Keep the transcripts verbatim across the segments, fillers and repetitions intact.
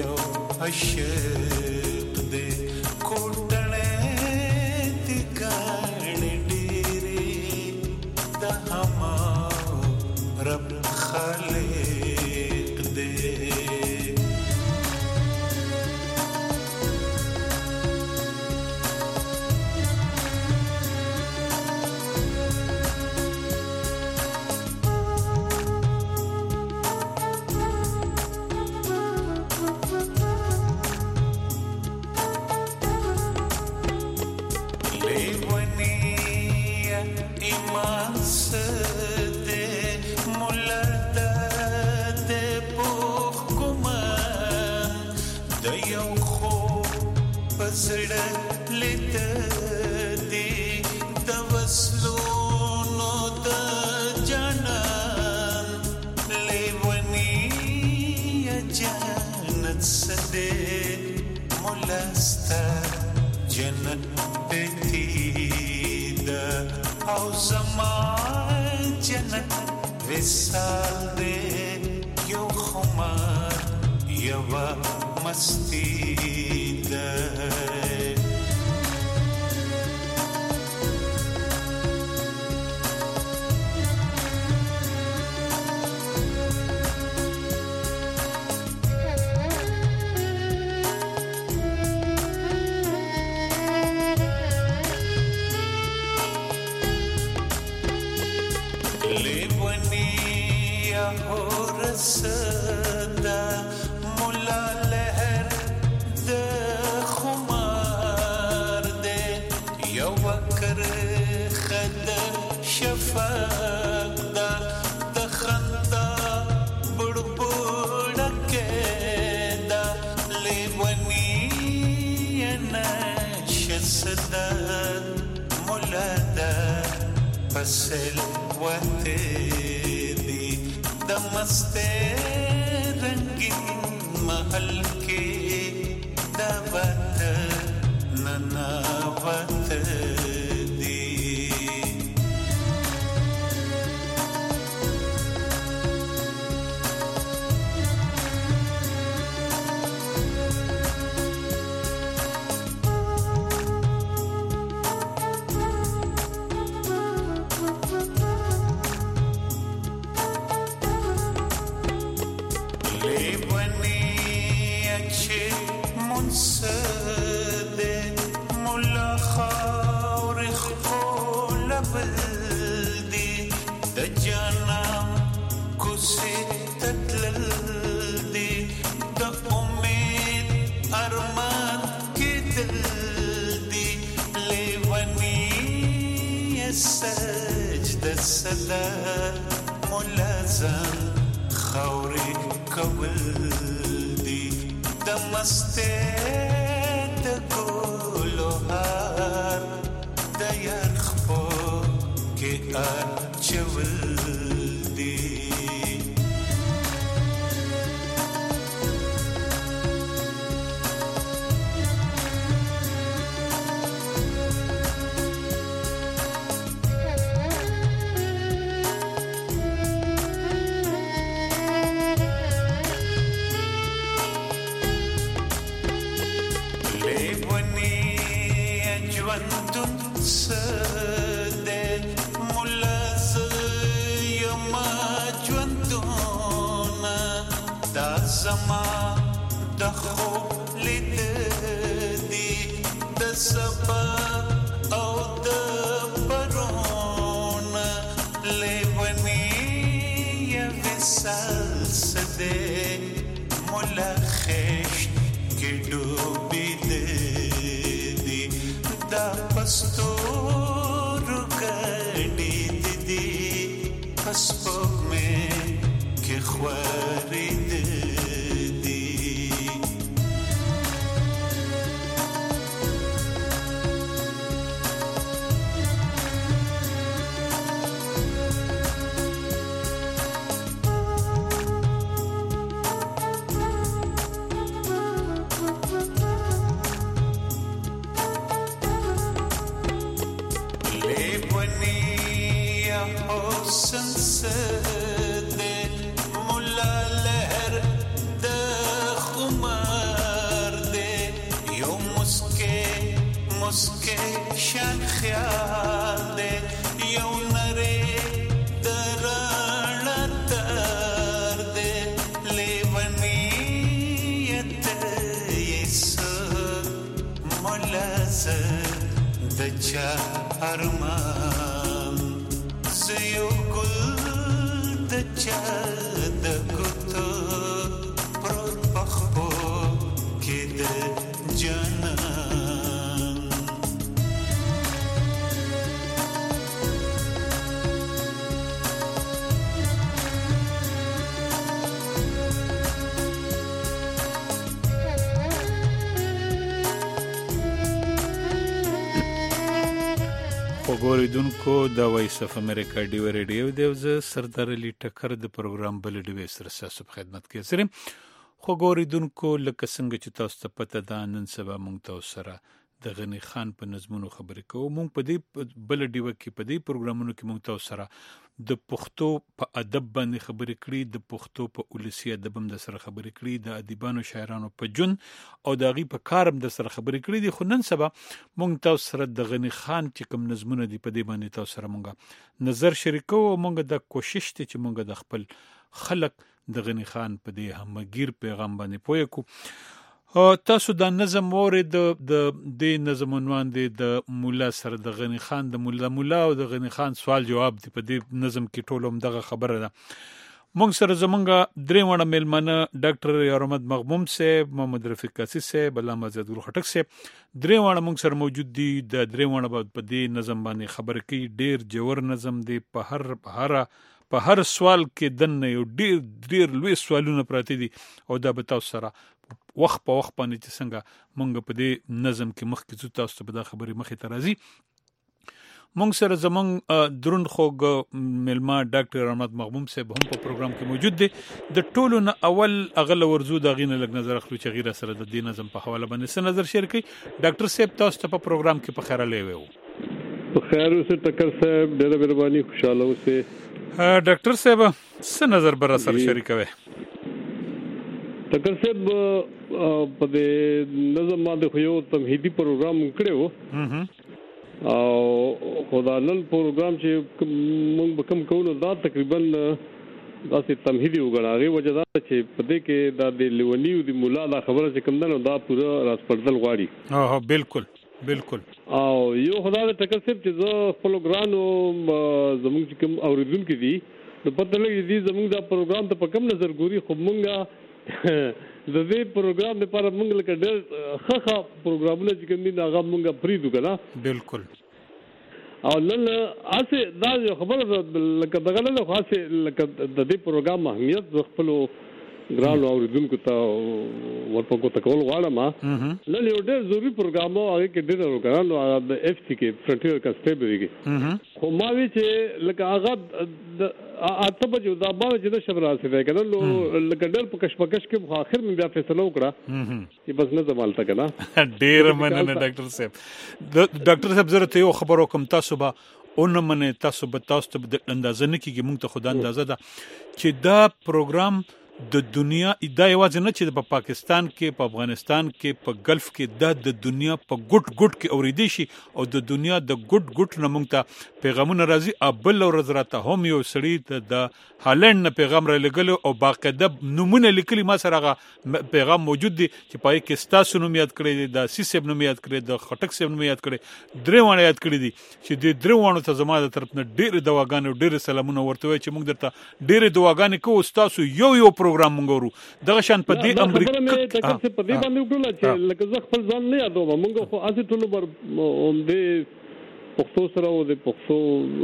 یو عشق دې کوټړې دې ګاڼې ډېرې د هما رب خالق دې ایمان سده مولده ده پوخ کمان ده یو خوب پسړه لیده دی د وصلونو د جانان لیونی جنت سده مولسته جنت بیتی او زما جنت وصال دے یو خمار یو مستی دے رسدا مولا لهر د خمار دے یو وکر خد شفاق دا د خندا بڑبڑ کېدا لیونی نشسدا مولا دا پسل وته दमस्ते रंगीन महल के दावत ननावत दी منسده مولا خاورخ خولبل دی د جانم کوسه تتلل دی د امید ارمان کېدل دی لیونی سجده صدا مولا ځان خاورې کول دمسته د ګلو هار د یرخو کې اچول دی ژوندون سده ملز یما ژوندون دا زما د خوب لید دی د سبا او د پرون لیونی وصال سده مولا خشت کې ډوبې دا پستور گڑی دیدی پسپو میں کی خواری دیدی حسن سے دے مولا لہر خوګوریدونکو د وایس اف امریکا ډیو ریډیو د ز سردار علی ټکر د پروګرام بل ډیو سره تاسو په خدمت کې سره خوګوریدونکو لکه څنګه چې تاسو ته پته ده نن سبا مونږ تاسو سره د غنی خان په نظمونو خبرې کوو. مونږ په دې بل ډیو کې په دې پروګرامونو کې مونږ تاسو سره د پښتو په ادب باندې خبرې کړې، د پښتو په اولسي ادب هم د سره خبرې کړې، د ادیبانو شاعرانو په جون او د غي په کارم د سره خبرې کړې دي. خو نن سبا مونږ تاسو سره د غنی خان چې کوم نظمونه دي په دې باندې تاسو سره مونږ نظر شریکو او مونږ د کوشش ته چې مونږ د خپل خلق د غنی خان په دې همغیر پیغام باندې پوهه کو. تاسو د نظم اورید د د نظم عنوان دی د مولا سره د غنی خان د مولا مولا او د غنی خان سوال جواب دی په دې نظم کې ټول هم دغه خبره ده. مونږ سره زمونږ درې وړه میلمانه ډاکټر یارمد مغموم صاحب، محمد رفیق قاسی صاحب، علامه زیدول خټک صاحب درې وړه مونږ سره موجود دي. د درې وړه په دې نظم باندې خبرې کوي. ډیر جوور نظم دی، په هر په هر په هر سوال کې دنه یو ډیر ډیر لوی سوالونه پراته دي او دا به تاسو سره وخت په وخت باندې چې څنګه مونږ په دې نظم کې مخکې ځو تاسو ته به دا خبرې مخې ته راځي. مونږ سره زمونږ درون خوږ میلما ډاکټر احمد مغموم صاحب هم په پروګرام کې موجود دی. د ټولو نه اول اغله ورزو د غینه لګ نظر اخلو چې غیره سره د دې نظم په حواله باندې څه نظر شیر کوي. ډاکټر صاحب تاسو ته په پروګرام کې په خیر لې وو. په خیر اوسه ټکر صاحب، ډېر مهرباني، خوشاله اوسه. ډاکټر صاحب څه نظر بر سره شریکوي؟ ټکر صاحب په دې نظم باندې خو یو تمهیدي پروګرام کړو او خدای نن پروګرام چې موږ به کوم کوو دا تقریبا داسې تمهیدي وګڼاغي وجه دا چې په دې کې دا د لیونی او د مولا دا خبره چې کوم نه دا پوره راسپړدل غواړي. اه بالکل بالکل. او یو خدای د ټکر صاحب چې زه پروګرام زموږ چې کوم اوریدونکو دي نو پته لګي دي زموږ دا پروګرام ته په کوم نظر ګوري. خو موږ د دې پروګرام لپاره موږ لکه ډېر ښه پروګرامونه چې کوم دي هغه موږ پریدو کنه. بالکل. او نن اسه دا خبره لکه دغه نه خاصه لکه د دې پروګرام اهمیت خپل ګرانو اوریدونکو ته ورپکو تکول غواړم. نن یو ډېر ضروري پروګرام او هغه کې ډېر ورکړل د اف سی کې فرنټیر کانسټیبل کې خو ما وی چې لکه هغه اته بجو دا باندې چې د شبر راسي ده کنه نو لکه ډېر په کشمکش کې په اخر مې بیا فیصله وکړه چې بس نه زمالته کنه. ډېر مننه ډاکټر صاحب. ډاکټر صاحب زه ته یو خبرو کوم تاسو به اون منه تاسو به تاسو ته د اندازه نه کیږي مونږ ته خدای اندازه ده چې دا پروګرام د دنیا دا یوازې نه چې په پاکستان کې په افغانستان کې په گلف کې دا د دنیا په ګټ ګټ کې اوریدي شي او د دنیا د ګټ ګټ نه مونږ ته پیغامونه راځي. ابل ورځ راته هم یو سړی ته د هالند نه پیغام را لګلو او باقاعده نمونه لیکلي ما سره هغه پیغام موجود دي چې پای کې ستاسو نوم یاد کړی دی، د سیسب نوم یاد کړی، د خټک سیب نوم یاد کړی، درې وانه یاد کړی دي چې د درې وانو ته زما د طرف نه ډېر دواګانې ډېر سلامونه ورته وای چې موږ درته ډېر دواګانې کوو. تاسو یو یو پروګرام موږ ورو دغه شان په دې امریکا ته په دې باندې وکړل چې لکه زه خپل ځان نه یادوم. موږ خو اته ټول بر هم دې پښتو سره او د پښتو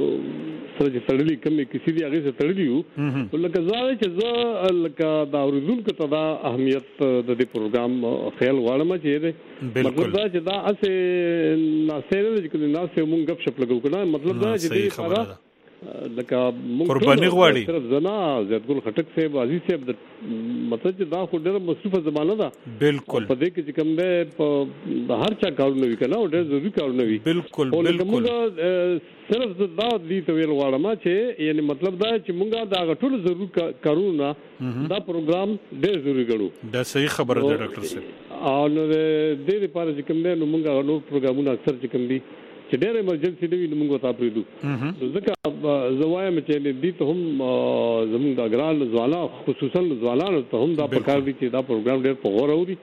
سره چې تړلې کومې کسی دی هغه سره تړلې یو لکه زه چې زه لکه دا اوریدونکو ته دا اهمیت د دې پروګرام خیال غواړم چې مطلب دا چې دا اسه ناسره چې کوم ناسه مونږ غب شپ لګو کنه. مطلب دا چې دې لپاره لکه مونږ قرباني غواړي صرف زنا زیدګل خټک صاحب عزیز صاحب د مطلب چې دا خو ډېر مصروفه زمانه ده. بالکل. په دې کې چې کوم ده د هر چا کارونه وی کنه او ډېر ضروري کارونه وی. بالکل بالکل. صرف دا دې ته ویل غواړم چې یعنی مطلب دا چې مونږه دا غټول ضروري کارونه دا پروګرام ډېر ضروري ګڼو. دا صحیح خبره ده ډاکټر صاحب. او نو دې لپاره چې کوم ده نو مونږه نور پروګرامونه اکثر چې کوم دي چې ډېر ایمرجنسي دی نو موږ ته پریدو. ځکه زوایم چې دې ته هم زموږ د اګرال ځوالا خصوصا ځوالانو ته هم دا پکار دي چې دا پروګرام ډېر په غور اوري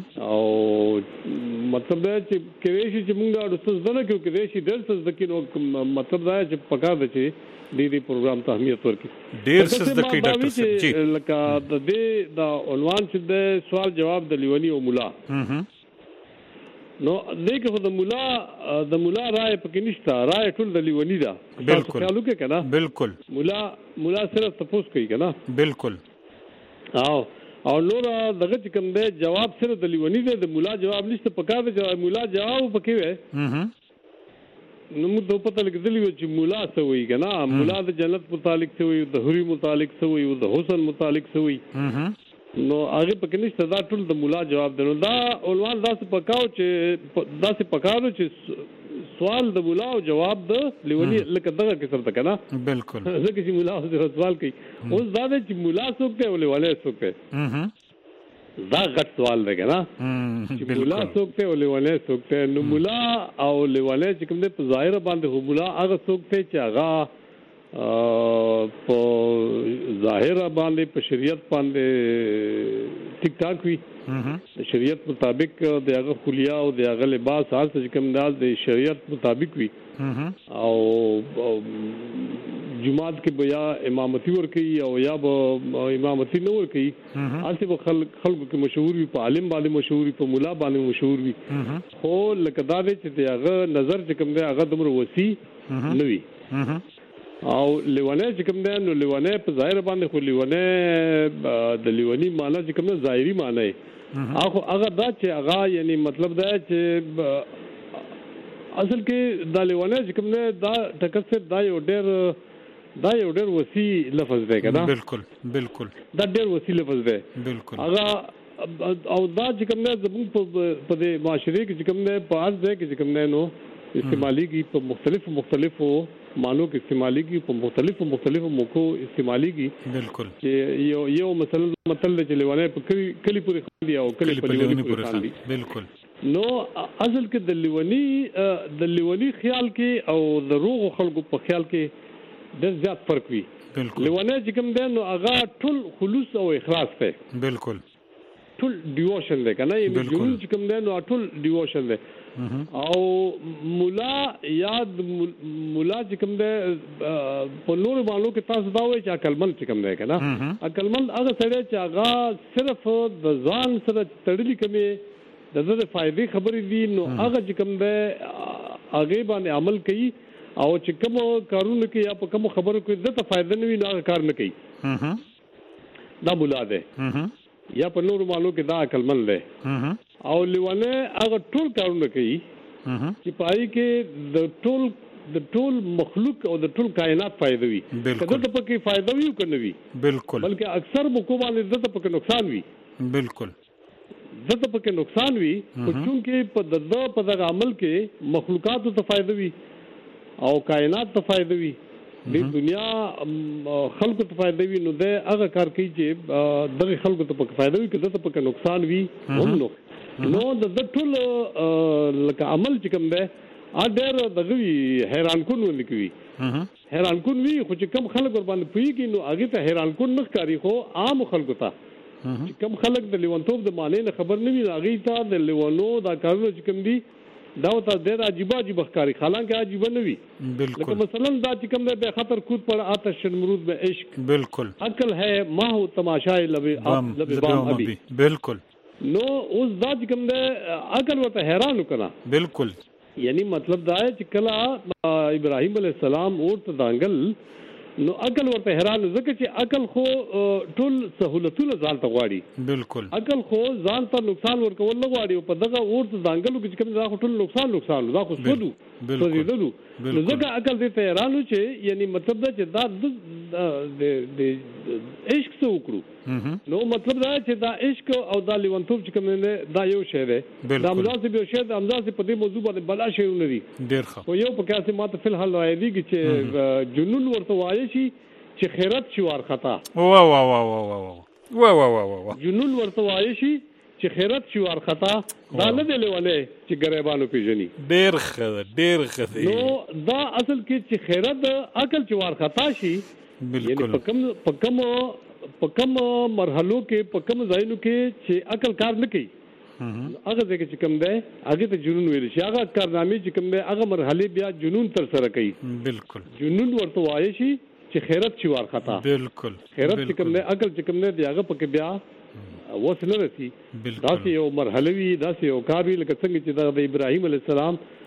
او مطلب دا چې کېږي چې موږ دا رسوس نه کېو کېږي ډېر څه ځکه نو مطلب دا چې پکار دي چې دې دې پروګرام ته اهمیت ورکړي. ډېر څه ځکه ډاکټر صاحب جی لکه د دې دا عنوان چې د سوال جواب د لیونی او مولا نو دغه خو د مولا د مولا رائے پکې نشته، رائے ټول د لیونی ده. بالکل خیال وکړه کنه. بالکل. مولا مولا صرف تاسو کوي کنه. بالکل. او او نور دغه چې کوم دی جواب صرف د لیونی ده، د مولا جواب نشته. پکاره چې مولا جواب پکې وي نو موږ ته پته لګېدلی وه چې مولا څه وایي که نه مولا د جنت متعلق څه وایي د حوري متعلق څه وایي د حسن متعلق څه وایي نو هغې پکې نشته دا ټول د مولا جواب دی نو دا عنوان داسې پکاو چې داسې پکارو چې سوال د مولا او جواب د لیوني لکه دغه قسم ته که نه بالکل ځکه چې مولا سوال کوي اوس دا دی چې مولا څوک دی او لیونی څوک دی دا غټ سوال دی که نه چې مولا څوک دی او لیونی څوک دی نو مولا او لیونی چې کوم دی په ظاهره باندې خو مولا هغه څوک دی چې هغه په ظاهره باندې په شریعت باندې ټیک ټاک وي د شریعت مطابق د هغه خلیه او د هغه لباس هر څه کوم داز د شریعت مطابق وي او جماعت کې بیا امامتي ور کوي او یا به امامتي نه ور کوي اسی به خلکو کې مشهور وي په عالم باندې مشهور وي په مولا باندې مشهور وي خو لکه دا دی چې هغه نظر چې کوم دی هغه دومره وسیع نه وي او لیونی چې کوم دی نو لیونی په ظاهر باندې خو لیونی د لیونی معنی چې کوم دی ظاهري معنی هغه هغه دا چې هغه یعنی مطلب دا چې اصل کې دا لیونی چې کوم دی دا ټکر صرف دا یو ډېر دا یو ډېر وسیع لفظ دی که نه بالکل بالکل دا ډېر وسیع لفظ دی بالکل هغه او دا چې کوم دی زموږ په دې معاشرې کې چې کوم دی په هر ځای کې چې کوم دی نو استعمالیږي په مختلفو مختلفو معنو کې استعمالیږي په مختلفو مختلفو موقعو استعمالیږي بالکل چې یو یو مثلا مطلب چې لیوانه په کلی کلی پورې خاندي او کلی په لیوانه پورې خاندي بالکل نو اصل کې د لیوانی د لیوانی خیال کې او د روغ خلکو په خیال کې ډېر زیات فرق وي لیوانه چې کوم دی نو هغه ټول خلوص او اخلاص دی بالکل ټول ډیووشن دی کنه یعنی جنون چې کوم دی نو ټول ډیووشن دی او مولا یاد مولا چې کوم دی په نور مالو کې تاسو دا وایي چې عقلمند چې کوم دی کنه عقلمند هغه سړی چې هغه صرف د ځان سره تړلي کومې د زړه فائدې خبرې دي نو هغه چې کوم دی هغه باندې عمل کوي او چې کوم کارونه کوي یا په کوم خبرو کې دته فائدہ نه وي نو هغه کار نه کوي دا مولا دی یا په نور مالو کې دا عقلمند دی او لیوانه هغه ټول کارونه کوي چې پای کې د ټول د ټول مخلوق او د ټول کائنات فائدہ وي کله ته پکې فائدہ وي او کنه وي بالکل بلکې اکثر موقع باندې دته پکې نقصان وي بالکل دته پکې نقصان وي خو چونکې په دغه په دغه عمل کې مخلوقات ته فائدہ وي او کائنات ته فائدہ وي د دنیا خلکو ته فائدہ وي نو د هغه کار کوي چې دغه خلکو ته پکې فائدہ وي کله ته پکې نقصان وي هم نو نو د ټول لکه عمل چې کوم دی ا ډېر دغه وی حیران کون ولیکوي حیران کون وی خو چې کم خلک ور باندې پويږي نو هغه ته حیران کون نه ښکاری خو عام خلکو ته چې کم خلک د لیونتوب د معنی نه خبر نه وي هغه ته د لیونو دا کارونه چې کوم دي دا ته ډېر عجیب عجیب ښکاری حالانکه عجیب نه وي لکه مثلا دا چې کوم دی به خطر کود پر آتش مرود به عشق بالکل عقل ہے ماہ تماشائے لب لب بام ابھی بالکل نو اوس دا چې کوم دی عقل ورته حیران وکړه بالکل یعنی مطلب دا ہے چې کله ابراهیم علیه السلام ورته دانګل نو عقل ورته حیران ځکه چې عقل خو ټول سہولتونه ځان ته غواړي بالکل عقل خو ځان ته نقصان ورکول نه غواړي او په دغه ورته دانګلو کې کوم دا خو ټول نقصان نقصان دا خو سودو سودو نو ځکه عقل دې ته حیران و چې یعنی مطلب دا چې دا د د عشق څه وکړو نو مطلب دا چې دا عشق او دا لیونتوب چې کوم نه دا یو شی دی دا امزاسي به شی دا امزاسي په دې موضوع باندې بلا شی نه دي ډیر ښه خو یو په کاسه ماته فل حل وایي دي چې جنون ورته وایي شي چې خیرت شي ورخطا وا وا وا وا وا وا وا وا وا جنون ورته وایي شي چې خیرت شي ورخطا دا نه دی لونه چې غریبانو پیژني ډیر ښه ډیر ښه نو دا اصل کې چې خیرت عقل چې ورخطا شي بالکل په کوم په کوم په کوم مرحلو کې په کوم ځایونو کې چې عقل کار نه کوي هغه ځکه چې کوم دی هغه ته جنون ویل شي هغه کارنامې چې کوم دی هغه مرحله بیا جنون تر سره کوي بالکل جنون ورته وایي شي چې خیرت شي ورخطا بالکل خیرت چې کوم دی عقل چې کوم دی هغه پکې بیا وصل رسی دا چې یو مرحله وی دا چې یو کار وی لکه څنګه چې د ابراهیم علی السلام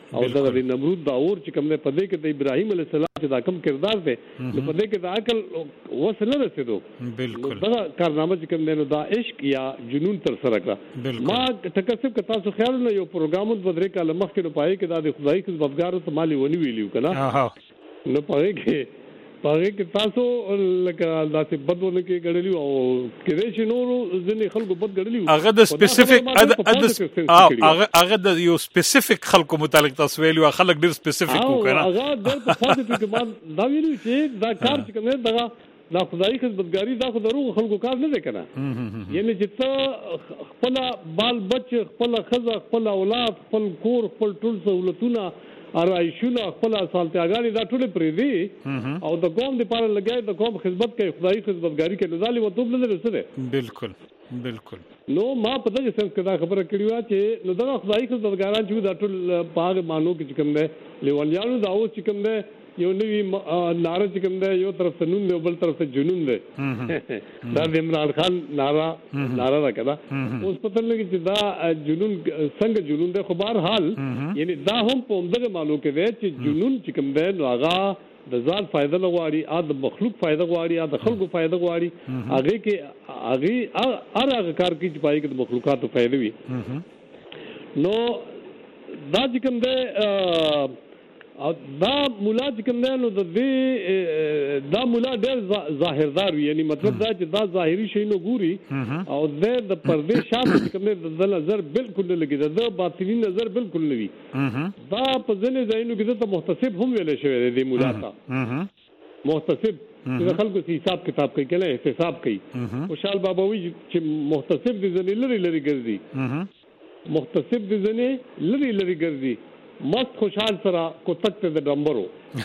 او دا د نمرود دا اور چې کوم نه پدې کې د ابراهيم عليه السلام چې دا کم کردار دی نو پدې کې دا عقل وس نه رسیدو بالکل دا کارنامه چې کوم نه دا عشق یا جنون تر سره کړه ما تکسب ک تاسو خیال نه یو پروګرام د بدرې کاله مخکې نو پای کې دا د خدای خدمتګارو ته مالی ونی ویلیو کنه نو پای کې پاره کې تاسو لکه داسې بدونه کې غړلی او کېدې چې نور ځنې خلکو بد غړلی هغه د سپیسیفیک هغه هغه د یو سپیسیفیک خلکو متعلق تاسو ویلو خلک ډیر سپیسیفیک وکړه هغه د پوزټیو کې ما دا ویلو چې دا کار چې کومه دا دا خدای خدمتګاری دا خو دروغ خلکو کار نه دی کنه یعنی چې ته خپل بال بچ خپل خزه خپل اولاد خپل کور خپل ټول سہولتونه ارایشونه خپل سالتیاګانی دا ټول پرې دي او د قوم لپاره لګای د قوم خدمت کوي خدای خدمتګاری کوي نزالي وتوب نه رسېده بالکل بالکل نو ما پته چې څنګه دا خبره کړې و چې نو دا خدای خدمتګاران چې دا ټول باغ مانو کې کوم نه لیوانیانو دا او چې کوم نه یو نوی ناره چې کوم ده یو طرف ته نون دی بل طرف ته جنون دی دا د عمران خان ناره ناره ده کنه اوس پته لګی چې دا جنون څنګه جنون دی خو بهر حال یعنی دا هم په دغه مالو کې دی چې جنون چې کوم ده نو هغه د ځان فائدہ لغواړي ا د مخلوق فائدہ غواړي ا د خلکو فائدہ غواړي هغه کې هغه هر هغه کار کې چې پای کې د مخلوقاتو فائدہ وي نو دا چې کوم ده او دا مولا چې کوم دی نو د دې دا مولا ډېر ظاهردار وي یعنی مطلب دا چې دا ظاهري شي نو ګوري او د پردې شاته چې کوم دی د نظر بالکل نه لګي د باطنی نظر بالکل نه وي دا په ځینې ځایونو کې د محتسب هم ویل شوی دی مولا ته محتسب چې خلکو سي حساب کتاب کوي کنه حساب کوي خوشحال بابا وی چې محتسب دې ځنې لري لري ګرځي محتسب دې ځنې لري لري ګرځي مست خوشحال سره کوتک ته د ډمبرو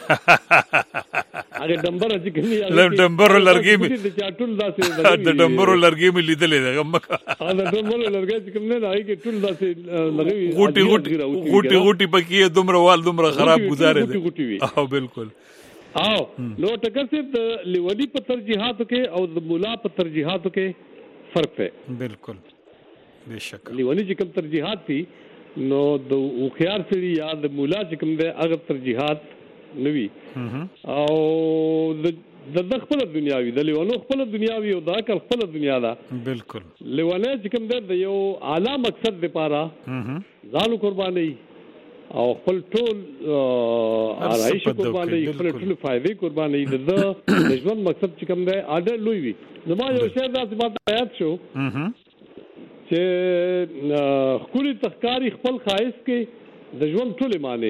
هغه ډمبر چې کني هغه ډمبرو لرګي می د چاټول داسې د ډمبرو لرګي می لیدلې ده مکه هغه د ډمبرو لرګي چې کوم نه راځي کې ټول داسې لګوي غوټي غوټي غوټي غوټي پکې دومره وال دومره خراب گزارې ده او بالکل او نو ټکر سي د لیونی په ترجیحاتو کې او د مولا په ترجیحاتو کې فرق دی بالکل بشک لیونی چې کوم ترجیحات دي نو د اوخيار سړي یا د مولا چې کوم دی هغه ترجیحات نوي او د خپل دنیاوي د لیوانو خپل دنیاوي او د عقل خپل دنیا ده بالکل لیوانه چې کوم دی د یو اعلی مقصد لپاره ځانو قرباني او خپل ټول آرایش قرباني خپل ټول فائدې قرباني د ژوند مقصد چې کوم دی اډر لوی وي زما یو شی دا څه بات آیات شو چې خولي تخکاری خپل خایس کې د ژوند ټول معنی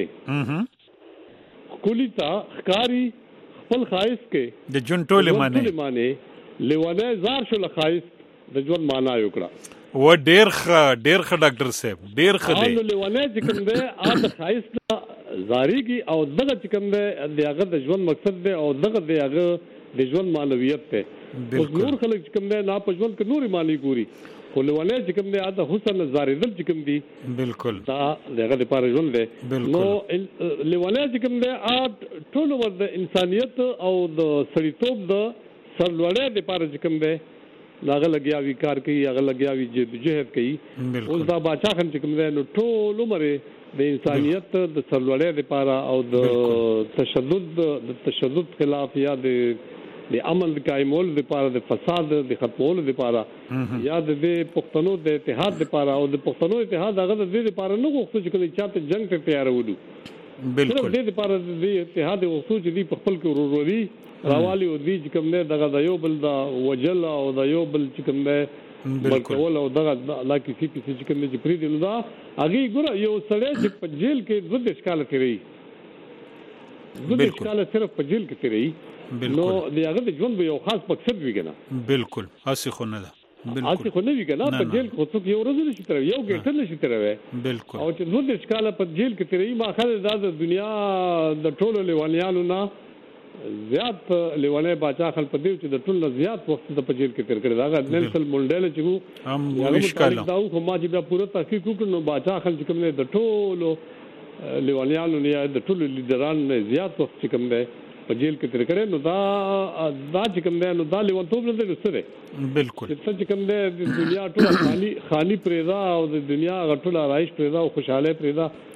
خولي تخکاری خپل خایس کې د ژوند ټول معنی ټول معنی لیوانه زار شو لخایس د ژوند معنی یو کړه و ډیر ښه ډیر ښه ډاکټر صاحب ډیر ښه دی نو لیوانه چې کوم دی ا د خایس زاریږي او دغه چې کوم دی دغه د ژوند مقصد دی او دغه دغه د ژوند معنویت ته اوس نور خلک چې کوم دی نه په ژوند کې نوري معنی ګوري خو لیوانه چې کوم دی د حسن زاریدل چې کوم دی بالکل دا دغه لپاره ژوند دی نو لیوانه چې کوم دی ا ټول ور د انسانيت او د سړیتوب د سرلوړې لپاره چې کوم دی هغه لګیاوي کار کوي هغه لګیاوي جهاد کوي اوس دا باچا خان چې کوم دی نو ټول عمر د انسانيت د سرلوړې لپاره او د تشدد د تشدد خلاف یا د د امن قائمول لپاره د فساد د ختمول لپاره یا د پښتنو د اتحاد لپاره او د پښتنو اتحاد هغه د دې لپاره نه غوښتل چې کله چاته جنگ ته تیار ودو بالکل د دې لپاره د اتحاد او خصوص دي په خپل کې ورورولي راوالي او دي چې کوم نه دغه د یو بل د وجل او د یو بل چې کوم نه بالکل او دغه لا کسی کسی چې کوم نه چې پری دی نو دا هغه ګره یو سړی چې په جیل کې دوه ښکاله تیری دوه ښکاله صرف په جیل کې تیری نو دغه د ژوند یو خاص مقصد وی کنه بالکل اسی خو نه ده بالکل اسی خو نه وی کنه په جیل کې څوک یو ورځ نشي تر یو ګټل نشي تر بالکل او چې دوه ښکاله په جیل کې تیری ما خاله د دنیا د ټولو لیوانیانو نه زیات لیوانه باچا خپل په دیو چې د ټولو زیات وخت د په جیل کې تیر کړی دا نلسل مونډل چې وو هم وښکاله دا خو ما چې بیا پوره تحقیق وکړ نو باچا خپل کوم نه د ټولو لیوانیانو نه د ټولو لیډران نه زیات وخت کوم دی په جیل کې تیر کړي نو دا دا چې کوم دی نو دا لیوانتوب نه دی سره بالکل چې کوم دی د دنیا ټول خالي خالي پرېدا او د دنیا غټول آرایش پرېدا او خوشاله پرېدا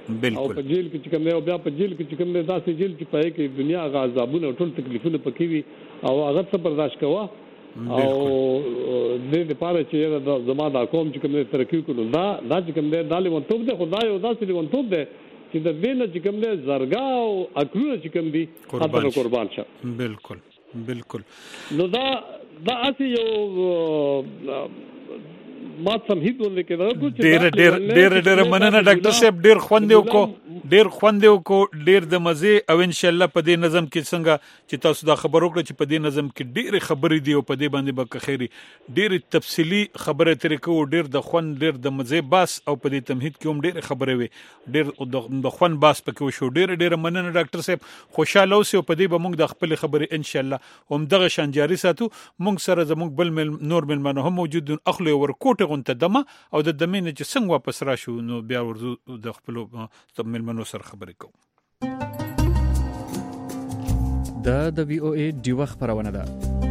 او په جیل کې چې کوم دی او بیا په جیل کې چې کوم دی داسې جیل چې په کې دنیا غا عذابونه ټول تکلیفونه پکې وي او هغه څه برداشت کوه او د دې لپاره چې دا زما د قوم چې کوم دی ترقی کولو دا دا چې کوم دی دا لیونتوب دی خدای او داسې لیونتوب دی چې د دې نه چې کوم دی زرګا او اکلونه چې کوم دي قربان قربان شه. بالکل بالکل. نو دا دا اسی یو ما تمهید ولې کې دا ډېر ډېر ډېر ډېر مننه ډاکټر صاحب ډېر خوند یو کو ډېر خوند یو کو ډېر د مزه او ان شاء الله په دې نظم کې څنګه چې تاسو دا خبر وکړه چې په دې نظم کې ډېر خبرې دی او په دې باندې به خیری ډېر تفصیلی خبره ترې کو ډېر د خوند ډېر د مزه باس او په دې تمهید کې هم ډېر خبرې وي ډېر د خوند باس پکې وشو. ډېر ډېر مننه ډاکټر صاحب خوشاله اوسئ او په دې به موږ د خپل خبرې ان شاء الله هم دغه شان جاری ساتو. موږ سره زموږ بل مل نور ملمنه هم موجود دي اخلي ورکوټه غونته دمه او د دمینه چې څنګه واپس راشو نو بیا ورزو د خپل ملمنو سره خبرې کوو. دا د وی او ای ډیوه خبرونه ده.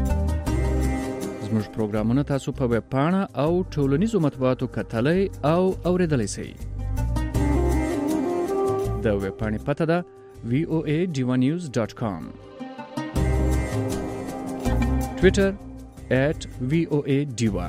زموږ پروګرامونه تاسو په ویب پاڼه او ټولنیزو مطبوعاتو کتلای او اوریدلای شئ. د ویب پاڼې پته ده وی او ای ډیوه نیوز ډاټ کام. ټویټر at وی او ای ډیوه.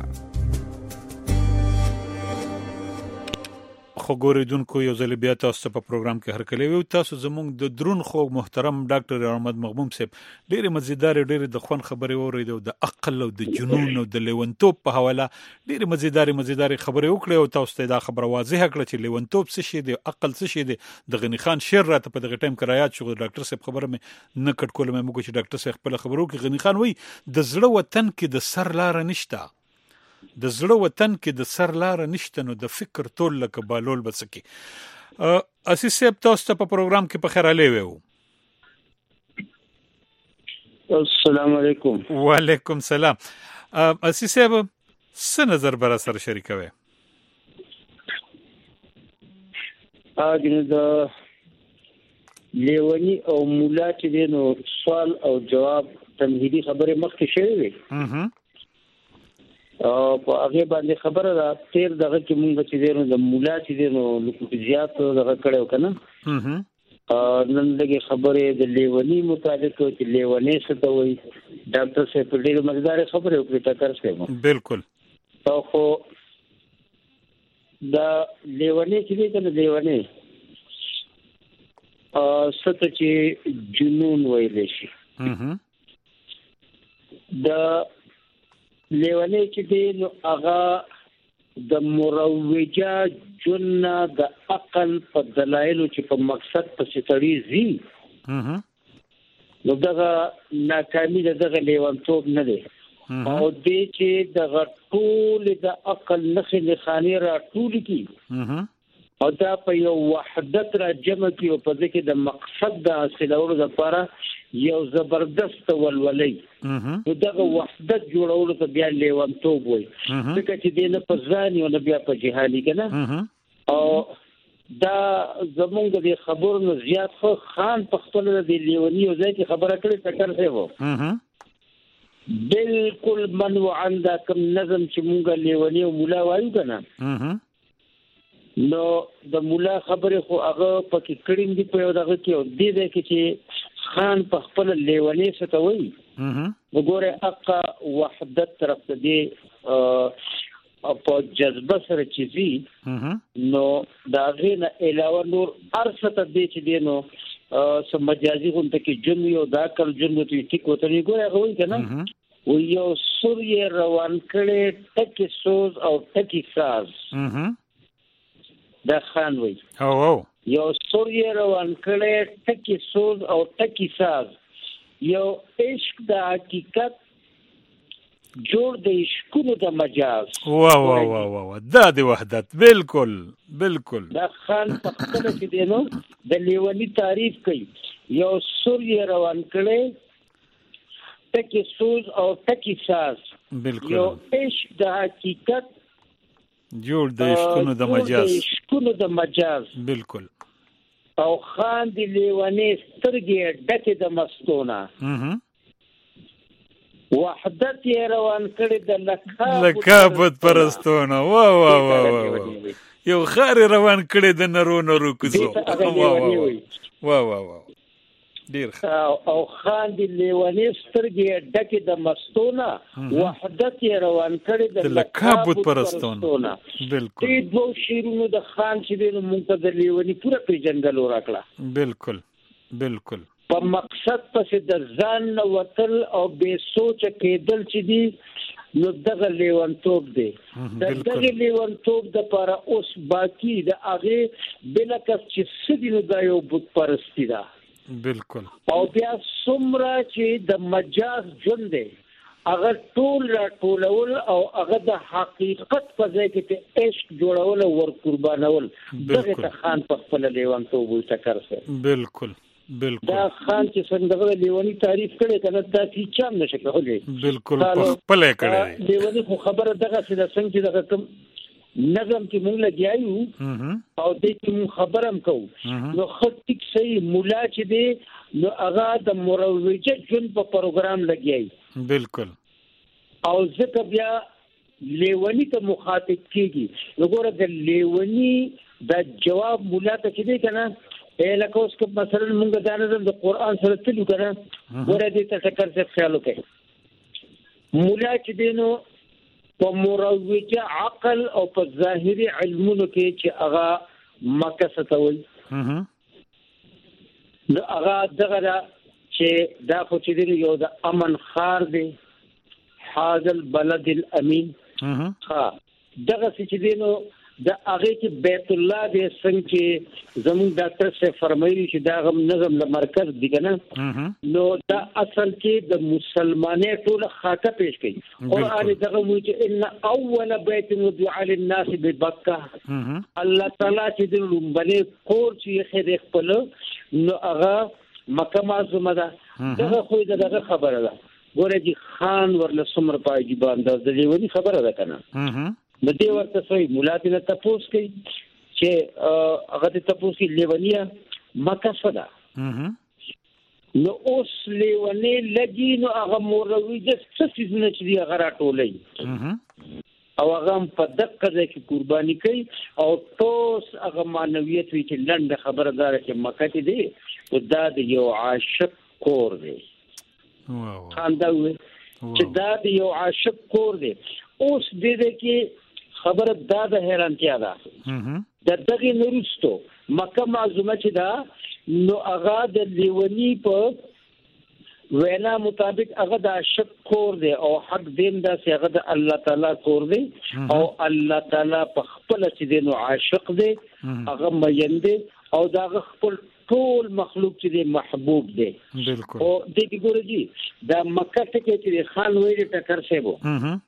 خو ګوریدونکو یو ځل بیا تاسو په پروګرام کې هرکلی وي تاسو زموږ د درون خو محترم ډاکټر احمد مغموم صاحب ډېر مزیدار ډېر د خوان خبرې اورید او د عقل او د جنون او د لیونتوب په حواله ډېر مزیدار مزیدار خبرې وکړې او تاسو ته دا خبره واضحه کړه چې لیونتوب څه شی دی عقل څه شی دی. د غنی خان شعر راته په دغه ټایم کې رايات شو ډاکټر صاحب خبره مې نه کټ کول مې موږ چې ډاکټر صاحب خپل خبرو کې غنی خان وای د زړه وطن کې د سر لار نشته د زړه وطن کې د سر لار نشته نو د فکر ټول لکه بالول بسکی. اسی صاحب تاسو ته په پروګرام کې په خیر علي وو. السلام علیکم. وعلیکم سلام. اسی صاحب څه نظر بر سره شریکوي؟ اګنه د لیونی او مولا چې دینو سوال او جواب تمهیدی خبره مخکې شوی وي. اها او په هغه باندې خبره را تیر دغه چې مونږ چې دینو د مولا چې دینو لکه زیات دغه کړو کنه. اها نن دغه خبره د لیونی مطابق چې لیونی څه ته وایي ډاکټر صاحب ډېر مزدار خبره وکړه ټاکر صاحب. بالکل. او خو دا لیونی چې دی کنه لیونی ا ست چې جنون وایي شي. اها دا لیونی چې دی نو هغه د مروجه جن د عقل په دلایلو چې په مقصد په ستړي زی اها نو دغه ناکامي دغه لیونتوب نه دی او دې چې دغه ټول د عقل نخې لخاني را ټول کی اها او دا په یو وحدت را جمع کی او په ځکه د مقصد د حاصلولو لپاره یو زبردست ولولي نو دغه وحدت جوړولو ته بیا لیونتوب وایي ځکه چې دې نه په ځان یو نه بیا په جهالي کنه. او دا زمونږ د خبرو نه زیات خو خان په خپل د لیونی او ځای کې خبره کړې ټکر دی وو بالکل منو عنده کوم نظم چې مونږ لیونی او مولا وایو کنه نو د مولا خبره خو هغه پکې کړین دی په دغه کې او دې دې کې چې خان په خپل لیونی څه ته وایي وګوره اقا وحدت طرف ته دی او په جذبه سره چیزي نو دا غینه علاوه نور ارسته دی چې دی نو سم مجازي غونته کې جن یو دا کل جن ته ټیک وته نه ګوره غوي کنه و یو سوري روان کړي ټکی سوز او ټکی ساز دا خان وای او او یو سوري روان کړي ټکی سوز او ټکی ساز یو عشق د حقیقت جوړ د عشقونو د مجاز. وا وا وا وا دا د وحدت بالکل بالکل. دا خان په خپل کې دی نو د لیونی تعریف کوي یو سوري روان کړي ټکی سوز او ټکی ساز بالکل یو عشق د حقیقت جوړ د عشقونو د مجاز عشقونو د مجاز بالکل. او خان دی لیونی سترګې ډکه د مستونه اها وحدت یې روان کړی د لکابت لکابت پرستونه وا وا وا وا یو خار روان کړي د نرو نرو کوزو وا وا وا ډیر او خان دی لیوانی سترګې ډکې د مستونه وحدت یې روان کړي د لکابوت پرستونه بالکل دې دوه شیرونو د خان چې د مونږ ته د لیوانی پوره پیژندل وراکړه بالکل بالکل په مقصد پسې د ځان نه وتل او بې سوچه کېدل چې دي نو دغه لیونتوب دی د دغه لیونتوب دپاره اوس باقي د هغې بلکس چې څه دي نو دا یو بت پرستي ده بالکل او بیا څومره چې د مجاز ژوند دی هغه ټول راټولول او هغه د حقیقت په ځای کې ته عشق جوړول او ور قربانول دغه ته خان په خپل لیونتوب ټکر سره بالکل بالکل دا خان چې څنګه د لیونی تعریف کړي کنه دا هیڅ هم نشي کولای بالکل په خپل کړي لیونی خو خبره دغه څه څنګه چې دغه کوم نظم کې مونږ لګیایو او دې کې مونږ خبرم کوو نو خط ټیک صحیح مولا چې دی نو هغه د مروجه جون په پروګرام لګیای بالکل او ځکه بیا لیونی ته مخاطب کیږي وګوره د لیونی د جواب مولا ته کې دی کنه اې لکه اوس کوم مثلا مونږ دا نظم د قران سره تلو کنه ګوره دې ته ټکر څه خیال وکړي مولا چې دی نو په مروجه عقل او په ظاهري علمونو کې چې هغه مکه ستوي نو هغه دغه چې دا خو چې دی یو د امن خار دی حاضر بلد الامین ها دغه چې دی نو د هغه کې بیت الله دې څنګه چې زموږ ډاکټر سے فرمایي چې دا غو نظم له مرکز دی کنه نو دا اصل کې د مسلمانې ټول خاطه پیش کړي قرآن دغه وی چې ان اول بیت وضع للناس ببکه الله تعالی چې د لومبنه کور چې خیر خپل نو هغه مکه معظمه ده دغه خو دغه خبره ده ګوره دي خان ورله سمر پاجي باندې د لیونی خبره ده کنه نو دی ورته سوی مولاتی نه تپوس کوي چې هغه ته تپوس کوي لیونیا مکه صدا نو اوس لیونی لګي نو هغه موروي د څه څه چې دی هغه راټولي او هغه په دقه ځای کې قرباني کوي او توس هغه معنویت وی چې لنډه خبره دار چې مکه ته دی او دا د یو عاشق کور دی خاندا وي چې دا د یو عاشق کور دی اوس دې دې کې خبره دا د حیرانتیا ده د دغه نورستو مکه معظمه چې دا نو هغه د لیونی په وینا مطابق هغه د عاشق کور دی او حق دین دا چې هغه د الله تعالی کور دی او الله تعالی په خپل چې دی نو عاشق دی هغه مینده او دا خپل ټول مخلوق چې دی محبوب دی بالکل او د دې ګورجی دا مکه ته کې خان ویل ټکر شیبو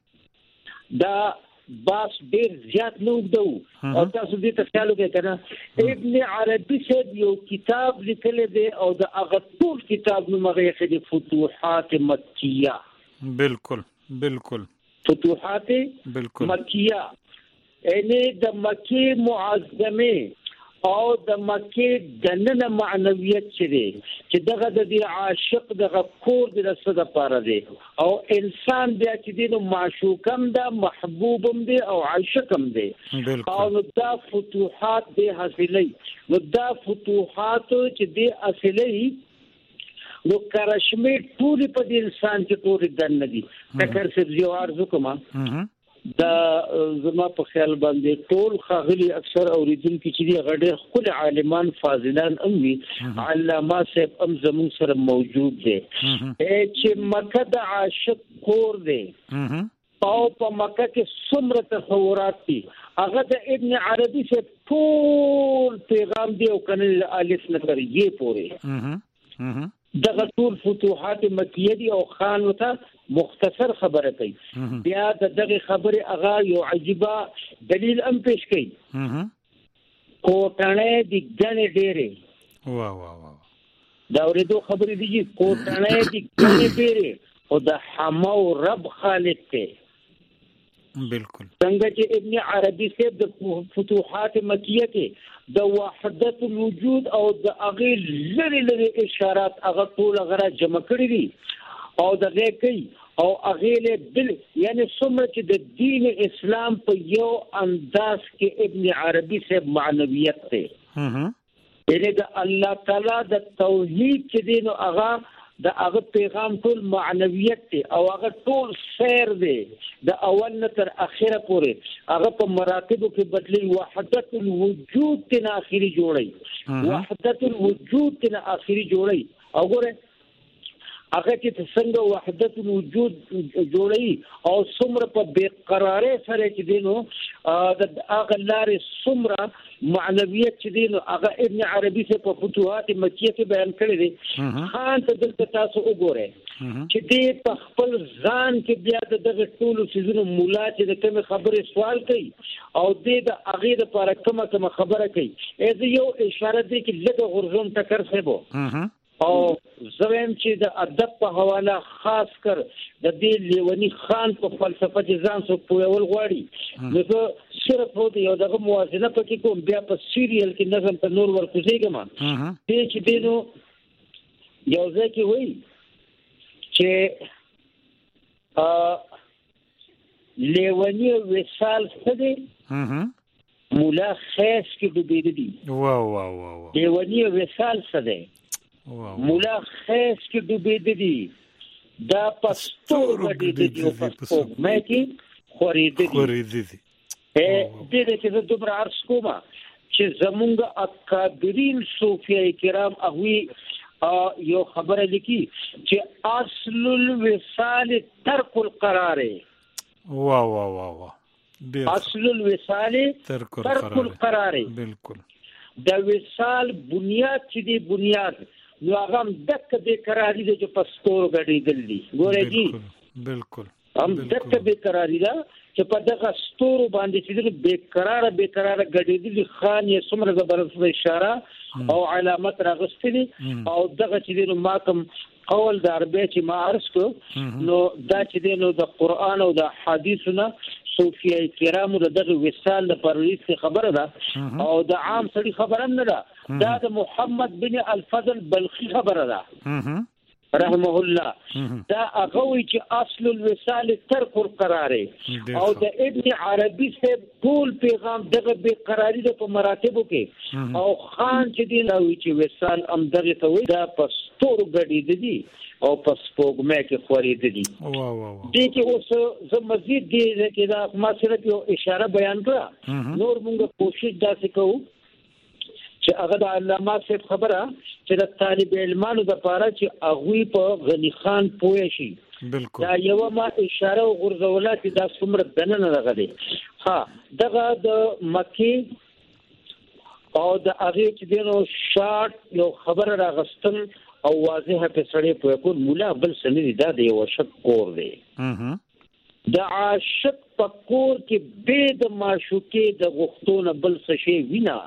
دا باس ډیر زیات نو دو او تاسو دې ته خیال وکړئ کنه ابن عربي څخه یو کتاب لیکل دی او د هغه ټول کتاب نو مغه د فتوحات مکیه بالکل بالکل فتوحات بالکل مکیه یعنی د مکی معظمه او د مکی دنه معنویت چې دی چې دغه د دی عاشق دغه کور د رسد لپاره دی او انسان بیا چې دی نو معشوقم ده محبوبم دی او عاشقم دی او دا فتوحات دی حاصلې نو دا فتوحات چې دی حاصلې نو کرشمه ټول په دې انسان کې ټول دنه دي تکر سبزی او ارزو کومه دا زما په خیال باندې ټول خاغلی اکثر اوریدونکو چې دی غډه خپل عالمان فاضلان امي علامه صاحب ام زمون سره موجود دي چې مکه د عاشق کور دی او په مکه کې څومره تصورات دي هغه د ابن عربي سے ټول پیغام دی او کنه الف نه تر یې پورې دغه ټول فتوحات مکیه دي او خان وته مختصر خبره کوي بیا د دغه خبره هغه یو عجيبه دلیل ام پیش کوي کوټنه دي ګنې ډېرې وا وا وا دا ورېدو خبرې دي کوټنه دي ګنې ډېرې او د حمو رب خالق ته بالکل څنګه چې ابن عربي صاحب د فتوحات مکیه کې د وحدت الوجود او د هغه لری لری اشارات هغه ټول غره جمع کړی دي او دغه کوي او اغه بل یعنی څومره چې د دین اسلام په یو انداز کې ابن عربي سے معنویت ته هم یعنی د الله تعالی د توحید چې دین او هغه د هغه پیغام ټول معنویت دی او هغه ټول سیر دی د اول نه تر اخره پورې هغه په مراتبو کې بدلی وحدت الوجود تن اخري جوړي وحدت الوجود تن اخري جوړي او ګوره هغه چې څنګه وحدت الوجود جوړي او څومره په بیقراره سره چې دینو د هغه لارې څومره معنویت چې دینو هغه ابن عربي سے په فتوحات مکیه کې بیان کړی دی خان ته دلته تاسو وګورئ چې دې په خپل ځان کې بیا د دغه ټولو سيزونو مولا چې د کوم خبرې سوال کوي او دې د هغه لپاره کومه کومه خبره کوي اې یو اشاره دی چې لږه غرزون ټکر سبو او زویم چې د ادب په حواله خاص کر د دې لیونی خان په فلسفه چې ځان سو پویول غواړي نو صرف هو یو دغه موازنه پکې کوم بیا په سیریل کې نظم ته نور ورکوځيګم دې چې دینو یو ځکه وایي چې ا لیونی وسال څه مولا خیس کې ډوبېدی دي واو واو واو لیونی وسال څه دی مولا خیس کې ډوبېدی دي دا پستور غړي دي او پستور مې خوريدي خوريدي دي ا دې چې د دومره عرض کومه چې زمونږ اکابرین صوفیای کرام هغه یو خبره لیکي چې اصل الوصال ترک القرار واو واو واو اصل الوصال ترک القرار بالکل د وصال بنیاد چې دی بنیاد نو هغه دک به قراری د پستور غړي دلی ګورې جی بالکل هم دک به قراری دا چې په دغه ستورو باندې چې به قرار به قرار غړي دلی خان یې څومره زبردست اشاره او علامت راغستلي او دغه چې نو ماکم قول د عربی چې ما عرض کو نو دا چې نو د قران او د حدیثونه صوفیای کرامو دغه وصال د پرویز خبره ده او د عام سړي خبره نه ده دا د محمد بن الفضل بلخي خبره ده رحمه الله دا هغه وی چې اصل الوصال ترک القرار او د ابن عربي سے ټول پیغام دغه بے قراری د په مراتبو کې او خان چې دی نو چې وصال ام دغه ته وی دا پستور غړي دي او پس پوګمه کې خوريدي دي واه واه دې کې اوس زه مزید دې کې دا ما صرف یو اشاره بیان کړه نور موږ کوشش دا وکړو چې هغه د علامه صاحب خبره چې د طالب علمانو د پاره چې هغه په غنی خان پوه شي بالکل دا یو ما اشاره غرزولات د څومره دننه راغلي ها دغه د مکی او د هغه چې دینو شارټ یو خبره راغستل او واضحه په سړی په کول مولا بل سنې دا دی یو شک کور دی د عاشق پکور کې به د معشوقې د غختونه بل څه شی وینا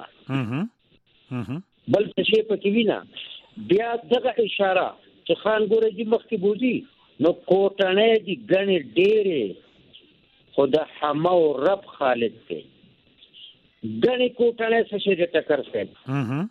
بل څه شی پکې وینا بیا دغه اشاره چې خان ګورې چې مخ کې بوزي نو کوټنې دي غنې ډېرې خدا حما او رب خالد ته غنې کوټنې څه شي د ټکر سره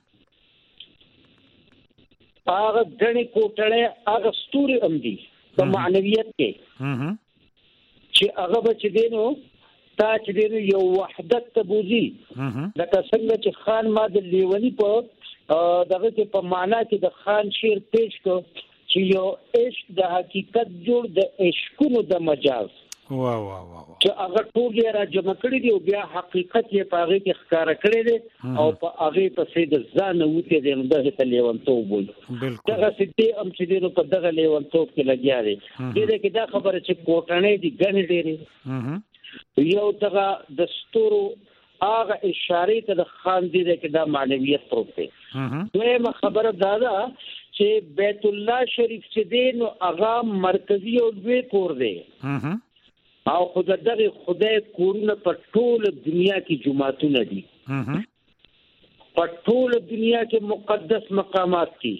هغه غنې کوټنې هغه ستوري هم دي په معنویت کې چې هغه بچ دینو تا چې دینو یو وحدت ته بوزي لکه څنګه چې خان ما د لیونی په دغه کې په معنا کې د خان شعر پیش کو چې یو عشق د حقیقت جوړ د عشقونو د مجاز واه واه واه چې هغه ټول یې را جمع کړی دی او بیا حقیقت یې په هغه کې ښکارا کړی دی او په هغه پسې د ځان وته دی نو دغه ته لیونتوب وي دغه سړي هم چې دی په دغه لیونتوب کې لګیا دی دغه کې دا خبره چې کوټنې دي غنې ډېری یو دغه د ستورو هغه اشاره ته د خان دی کې دا معنویت پروت دی دویمه خبره دا ده چې بیت الله شریف چې دی نو هغه مرکزی او لوی کور دی او خدای دغه خدای کورونه په ټول دنیا کې جمعهونه دي په ټول دنیا کې مقدس مقامات دي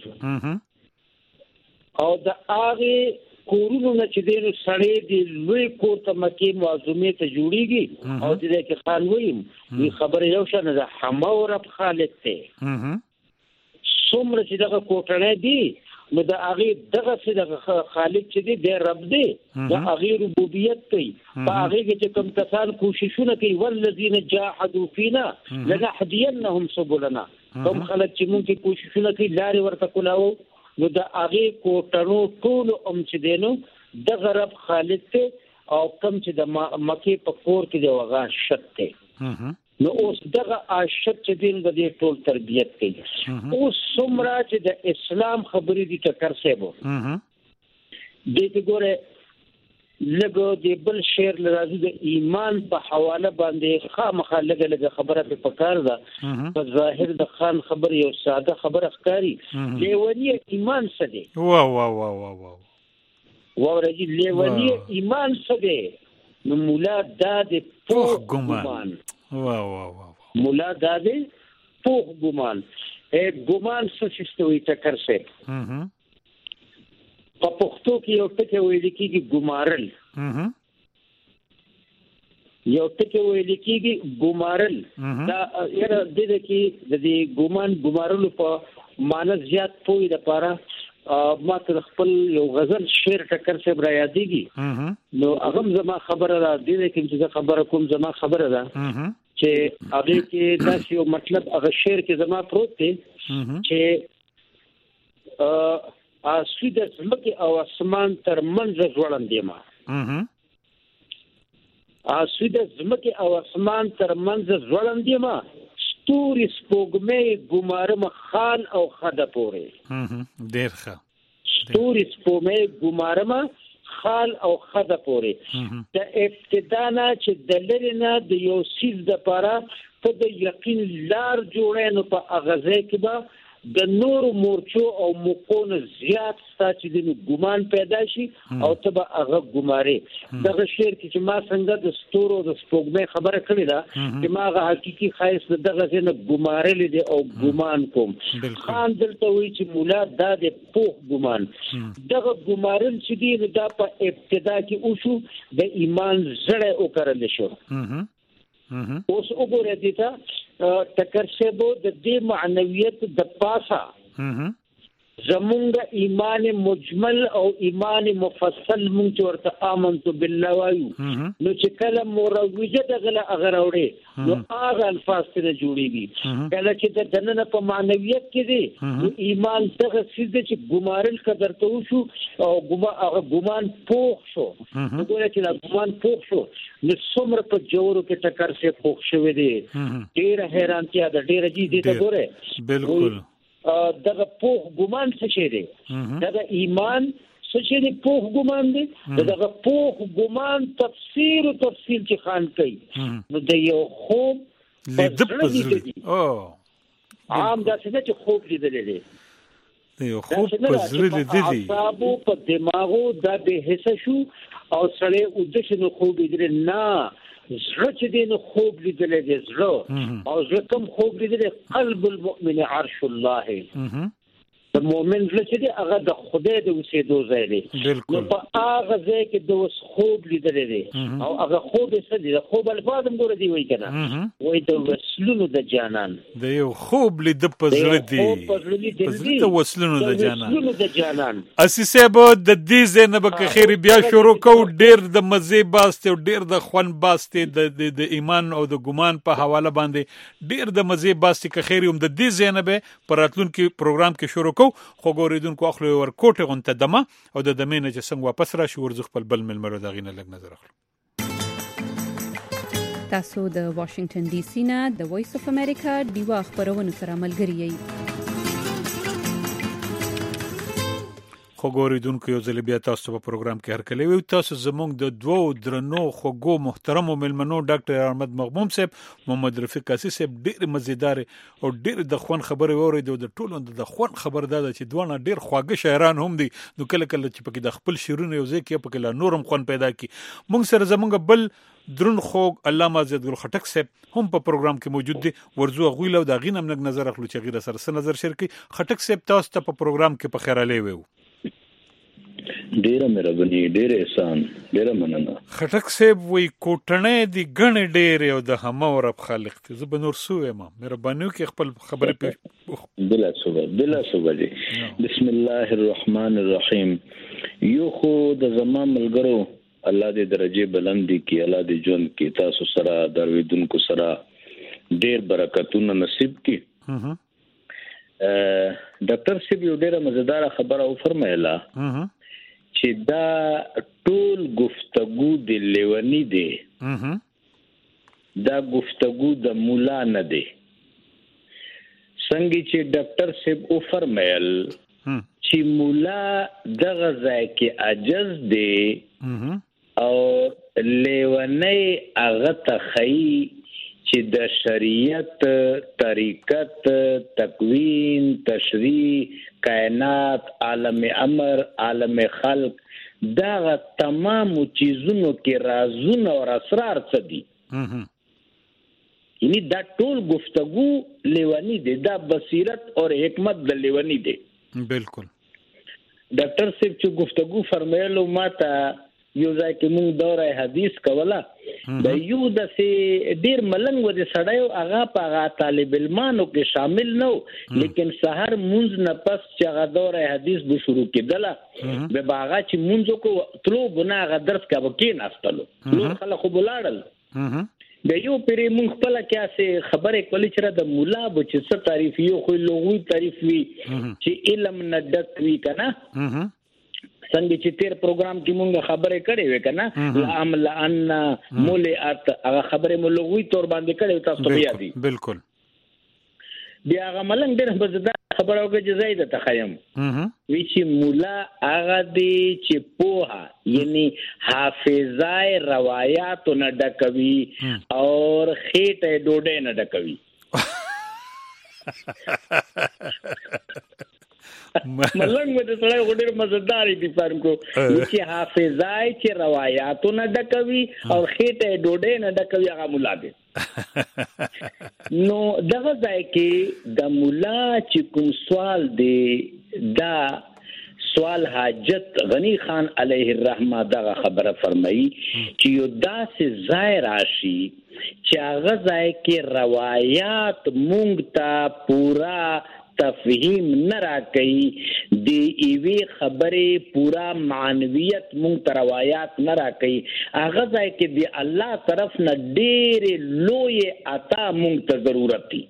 او د هغه کورونو نه چې دین سړی دی لوی کور ته مکه معظمه ته جوړیږي او دې کې خان ویم وی خبره یو شنه د حما او رب خالق ته څومره چې دغه کوټنه دي نو د هغه دغه څه د خالق چې دی د رب دی د هغه ربوبیت کوي په هغه کې چې کوم کسان کوششونه کوي والذین جاهدوا فینا لنهدینهم سبلنا کوم خلک چې موږ کې کوششونه کوي لارې ورته کولاو نو د هغه کوټرو ټول ام چې دینو دغه رب خالق ته او کوم چې د مکه په کور کې دی وغه شت ته نو اوس دغه عاشق چې دین د دې ټول تربیت کوي اوس څومره چې د اسلام خبرې دي ټکر سیبو دې ته ګوره لګو د بل شعر لرازي د ایمان په حواله باندې خامخا لګه لګه خبره په پکار ده په ظاهر د خان خبر یو ساده خبره ښکاری لیونی ایمان څه دی وا وا وا وا وا ورجی لیونی ایمان څه دی نو مولا د پوه ګمان وا وا وا مولا دادی پوخ ګمان اے ګمان څه شستوي ټکر سه هم په پښتو کې یو ټکی ویل کېږي ګمارل هم یو ټکی ویل کېږي ګمارل دا یره د دې کې د دې ګمان ګمارلو په معنی زیات پوي د پاره ما تر خپل یو غزل شعر ټکر سه برا یادېږي نو هغه زما خبره را دي چې چې خبره کوم زما خبره ده چې هغه کې دا یو مطلب هغه شعر کې زما پروت دی چې ا اسوی د زمکه او اسمان تر منځ ځوړندې ما اسوی د زمکه او اسمان تر منځ ځوړندې ما ستوري سپوږمۍ ګمارم خان او خده پورې ډیر ښه ستوري سپوږمۍ ګمارم خال او خده پورې د ابتدا نه چې د لری نه د یو سیز د پاره ته د یقین لار جوړې نو په اغازه کې به د نور مورچو او مقون زیات ستاسو د ګمان پیدا شي او ته به هغه ګماري دغه شعر کې چې ما څنګه د ستورو د سپوږمۍ خبره کړې ده چې ما هغه حقيقي خاص دغه څنګه ګمارل دي او ګمان کوم خان دلته وی چې مولا د پوخ ګمان دغه ګمارل چې دی دا په ابتدا کې اوسو د ایمان زړه او کړل شو اوس وګورئ دې ته ټکر شبو د دې معنویت د پاسا زمونږ ایمان مجمل او ایمان مفصل مونږ ورته آمنت بالله وایو نو چې کله مروجه دغه اغراوړي نو هغه الفاظ ته جوړيږي کله چې د دننه په معنویت کې دي نو ایمان دغه سیده چې ګمارل قدر ته وشو او ګمان پوښ شو وګوره چې دا ګمان پوښ شو نو څومره په جوړو کې ټکر سي پوښ شوی دی ډیر حیرانتیا ده ډیر جدي دي ته ګوره بالکل دغه پوخ ګمان څه شي دی دغه ایمان څه شي دی پوخ ګمان دی دغه پوخ ګمان تفسیر او تفصیل چې خان کوي نو د یو خوب لید پزړه او عام دا څه چې خوب لیدل دي یو خوب پزړه لیدل دي تاسو په دماغو دا به حصہ شو او سره ودښ نو خوب لیدل نه زړه چې دین خوب لیدل دي زړه او زړه کوم خوب لیدل قلب المؤمن عرش الله د مؤمن زړه چې دی هغه د خدای د اوسېدو ځای دی نو په هغه ځای کې د اوس خوب لیدل دي او هغه خوب څه دی د خوب الفاظ هم ګور دی وای کنه وای د وسلونو د جانان د یو خوب لید په زړه دی په زړه د وسلونو د جانان وسلونو د جانان اساسه به د دې زینب کې خیر بیا شروع کو ډیر د مزه باسته او ډیر د خوان باسته د د ایمان او د ګمان په حواله باندې ډیر د مزه باسته کې خیر هم د دې زینب پر راتلون کې پروګرام کې شروع کو خو ګوریدونکو اخلو ور کوټه غونته دمه او د دمه نه چې څنګه واپس راشي ورځ خپل بل ملمرو دا غینه لګ نظر اخلو تاسو د واشنگټن ډي سي نه د وایس اف امریکا دیوا خبرونه سره ملګری یئ خو ګوریدونکو یو ځل بیا تاسو په پروګرام کې هر کله وي تاسو زموږ د دوو درنو خوګو محترم ملمنو ډاکټر احمد مغموم صاحب محمد رفیق قاسی صاحب ډیر مزیدار او ډیر د خوان خبره وریدو د ټولو د خوان خبر ده چې دوه ډیر خواږه شاعران هم دي نو کله کله چې پکې د خپل شیرونه یو ځکه پکې لا نورم خوان پیدا کی مونږ سره زموږ بل درن خوګ علامه عزت ګل خټک صاحب هم په پروګرام کې موجود دي ورزو غویلو دا غینم نګ نظر اخلو چې غیر سره نظر شریکي خټک صاحب تاسو ته په پروګرام کې په خیراله وو ډیره مهرباني، ډیره احسان، ډیره مننه. خټک صاحب وی کوټنې دی غنې ډېر او د همو رب خالق ته زه بنور سوې ما مهرباني کې خپل خبرې په بلا صبر بلا صبر. بسم الله الرحمن الرحیم. یو خو د زمان ملګرو الله دې درجه بلند کی، الله دې ژوند کې تاسو سره درویدونکو سره ډېر برکتونه نصیب کی. ډاکټر صاحب یو ډېره مزیدار خبره او فرمایله چې دا ټول گفتگو د لیونی دی، دا گفتگو د مولا نه دی. څنګه چې ډاکټر صاحب او فرمایل چې مولا دغه ځای کې عجز دی او لیونی هغه ته خی چې د شریعت، طریقت، تکوین، تشریع، کائنات، عالم امر، عالم خلق، دا تمام چیزونو کې رازونه او اسرار څه دي. یعنی دا ټول گفتگو لیونی دی، دا بصیرت اور حکمت د لیونی دی. بالکل. ډاکټر صاحب چې گفتگو فرمایلو ماته یو ځای کې مونږ دوره حدیث کوله، د یو د سي ډیر ملنګ و د سړیو هغه په هغه طالب علمانو کې شامل نو، لیکن سحر مونږ نه پس چې هغه دوره حدیث به شروع کېدله به باغه چې مونږ کو تلو بنا هغه درس کا وکې ناستلو نو خلک خو بلاړل. د یو پری مونږ خپل کیاسه خبره کولې چې د مولا به چې څه تعریف یو خو لغوي تعریف وي چې علم نه ډک وي کنه. څنګه چې تیر پروګرام کې مونږ خبرې کړې وې کنه لام لان مولئات هغه خبرې مولوي تور باندې کړې تاسو ته یاد دي. بالکل. بیا هغه ملنګ ډېر مزیدار خبره وکړه چې زید تخیم وی چې مولا هغه دی چې پوها یعنی حافظای روایت نه ډکوي اور خېټه ډوډۍ نه ډکوي. ملنګ مې د سړی غوډر مزداري دي فرم کو چې حافظای چې روایتو نه ډکوي او خېټه ډوډۍ نه ډکوي هغه مولا دی. نو دغه ځای کې د مولا چې کوم سوال دی دا سوال حاجت غنی خان علیه الرحمه دغه خبره فرمایي چې یو داسې ځای راشي چې هغه ځای کې روایت مونږ ته پورا تفهیم نه راکړي، دی ایوی خبرې پورا معنویت مونږ ته روایات نه راکړي. هغه ځای کې دی الله طرف نه ډېرې لوی عطا مونږ ته ضرورت دي.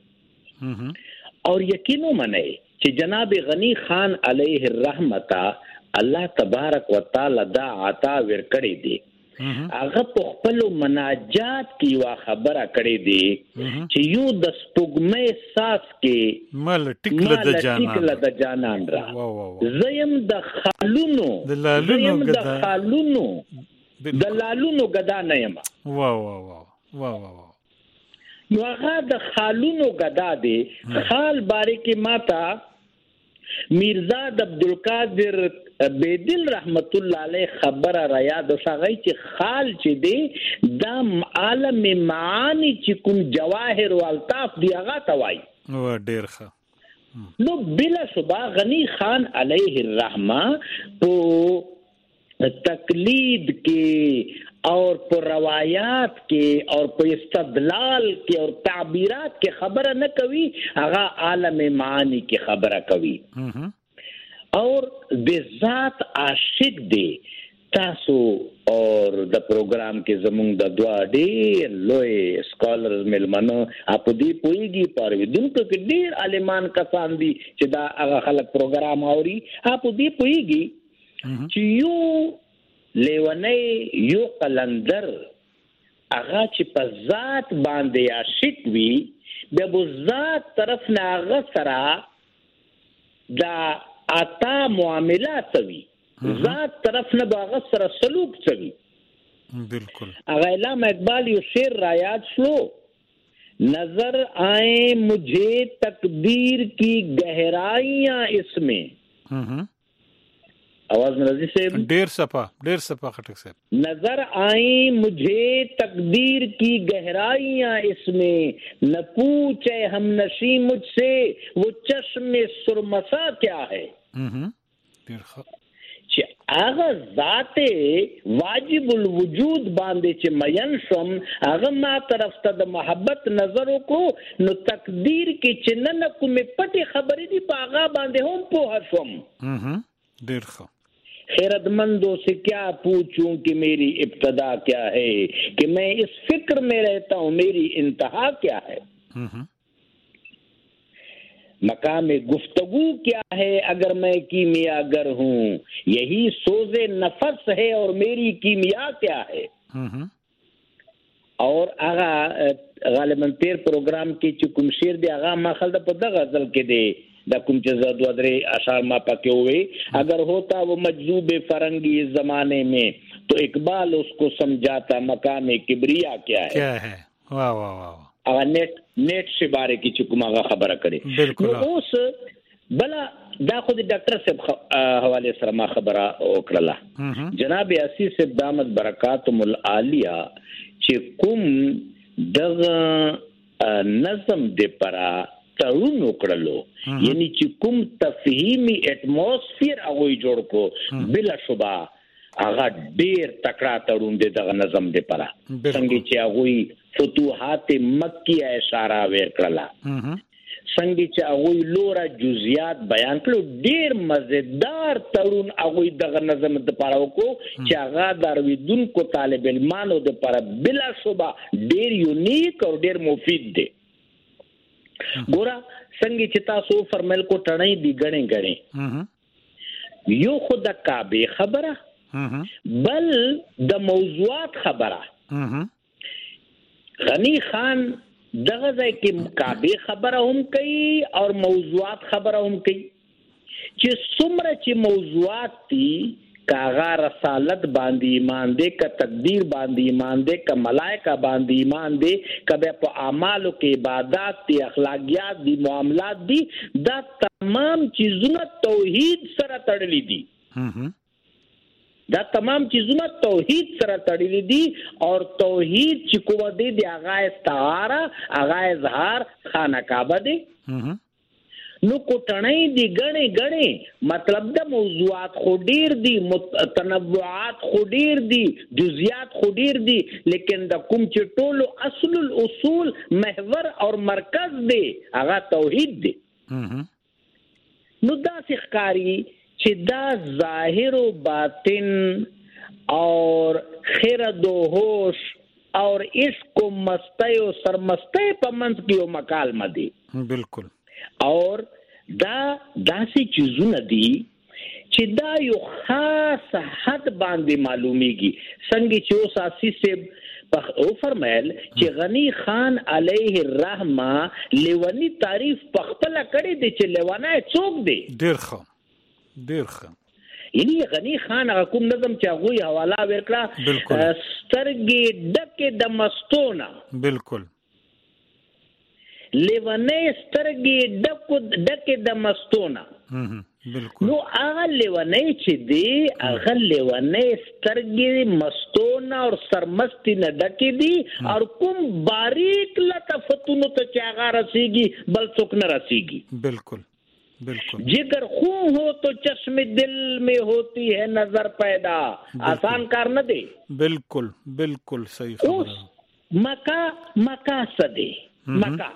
اور یقینو منئ چې جناب غنی خان علیه الرحمه الله تبارک وتعالی دا عطا ورکړي دي. هغه په خپل مناجات کې وا خبره کړې دي چې یو د سپوږمۍ ساس کې مل ټیکله د جانان ټیکله د جانان را زیم د خالونو زیم د خالونو د لالونو غدا نه یم. وا وا وا وا وا نو هغه د خالونو غدا دی. خال باره کې ماتا میرزاد عبدالقادر بیدل رحمت الله علیه خبره را یاد وسغی چې خال چې دی د عالم معانی چې کوم جواهر او الطاف دی هغه توای و ډیر ښه. نو بلا شبہ غنی خان علیه الرحمه په تقلید کې اور په روایات کې اور په استدلال کې اور تعبیرات کې خبره نه کوي، هغه عالم معانی کې خبره کوي. اور د ذات عاشق دی. تاسو اور د پروګرام کې زمونږ د دوا ډېر لوی سکالرز ملمنو اپ دې پويږي پرویدونکو کې ډېر عالمان کسان دي چې دا هغه خلک پروګرام اوري. اپ دې پويږي چې یو لیونی یو قلندر هغه چې په ذات باندې عاشق وي به بو ذات طرف نه هغه سره دا عطا معاملات وي، ذات طرف نه باغ سره سلوک چوي. بالکل. هغه علامه اقبال یو شعر را یاد شلو، نظر آئے مجھے تقدیر کی گہرائیاں اس میں. आवाज में रजी से ढेर सफा ढेर सफा खटक से नजर आई मुझे तकदीर की गहराइयां इसमें, न पूछे हम नशी मुझसे वो चश्मे सुरमसा क्या है. هغه ذات واجب الوجود باندې چې مین شم هغه ما طرف ته د محبت نظر وکړو نو تقدیر کې چې نه کومې پټې خبرې دي په هغه باندې هم پوه شوم. ډېر ښه. خیرتمندوں سے کیا پوچھوں کہ میری ابتدا کیا ہے کہ میں اس فکر میں رہتا ہوں میری انتہا کیا ہے. مقام گفتگو کیا ہے اگر میں کیمیا گر ہوں یہی سوز نفس ہے اور میری کیمیا کیا ہے. اور آغا غالباً تیر پروگرام کی چکم شیر دے آغا ما خلد پا دا غزل کے دے دا کم چیزا دو ادرے اشار ما پاکے ہوئے اگر ہوتا وہ مجذوب فرنگی اس زمانے میں تو اقبال اس کو سمجھاتا مقام کبریا کیا ہے. کیا ہے. واہ واہ واہ. اگر نیٹ نیٹ سے بارے کی چکم آغا خبرہ کرے. بالکل. اس بلا دا خود ڈاکٹر سے حوالے سرما خبرہ اکرلا جناب عسی سے دامت برکاتم العالیہ چې کوم دغه نظم دے پرا تړون وکړلو یعنی چې کوم تفهیمی اټموسفیر هغه جوړ کو بلا شبہ هغه ډیر تکړه تړون دے دغه نظم دے پرا څنګه چې هغه فتوحات مکیه اشاره ورکړلا څنګه چې هغه لورا جزئیات بیان کړو ډیر مزیدار تړون هغه دغه نظم د پاره وکړو چې هغه درویدونکو طالب علمانو د پاره بلا شبہ ډیر یونیک او ډیر مفید دی. ګورا څنګه چې تاسو فرمایل کو ټړای دی غړې غړې یو خود کعبه خبره بل د موضوعات خبره. غنی خان دغه ځای کې کعبه خبره هم کوي او موضوعات خبره هم کوي چې څومره چې موضوعات دي کاغه رسالت باندې ایمان دې کا تقدیر باندې ایمان دې کا ملائکه باندې ایمان دې کبه په اعمالو کې عبادت دي اخلاقیات دي معاملات دي دا تمام چیزونه توحید سره تړلې دي. دا تمام چیزونه توحید سره تړلې دي او توحید چې کوم دی د هغه استعاره هغه اظهار خانه کعبه دی. نو کوټنۍ دی غړې غړې مطلب د موضوعات خو ډیر دي تنوعات خو ډیر دي جزئیات خو ډیر دي لیکن د کوم چې ټولو اصل الاصول محور او مرکز دی هغه توحید دی. نو دا ښکاری چې دا ظاهر و باطن اور خرد و ہوش اور عشق و مستی و سرمستی په منځ کې یو مکالمه دی. بالکل. اور دا داسې چیزونه دي چې دا یو خاص حد باندې معلومیږي څنګه چې اوس آسی سے او فرمایل چې غنی خان علیه الرحمه لیونی تعریف په خپل کړی دی چې لیوانای څوک دی. ډیر ښه ډیر ښه. یعنی غنی خان هغه کوم نظم چې هغه حواله ورکړه سترګې ډکه د مستونه. بالکل. لیونې سترګې ډکو ډکه د مستونه. بالکل. نو هغه لیونې چې دی هغه لیونې سترګې مستونه او سرمستی نه ډکې دي او کوم باریک لطفتونو ته چې هغه رسیږي بل څوک نه رسیږي. بالکل. بالکل. जिगर खून हो तो चश्मे दिल में होती है नजर पैदा आसान कार न दे. बिल्कुल बिल्कुल सही खबर है. मका मका सदे मका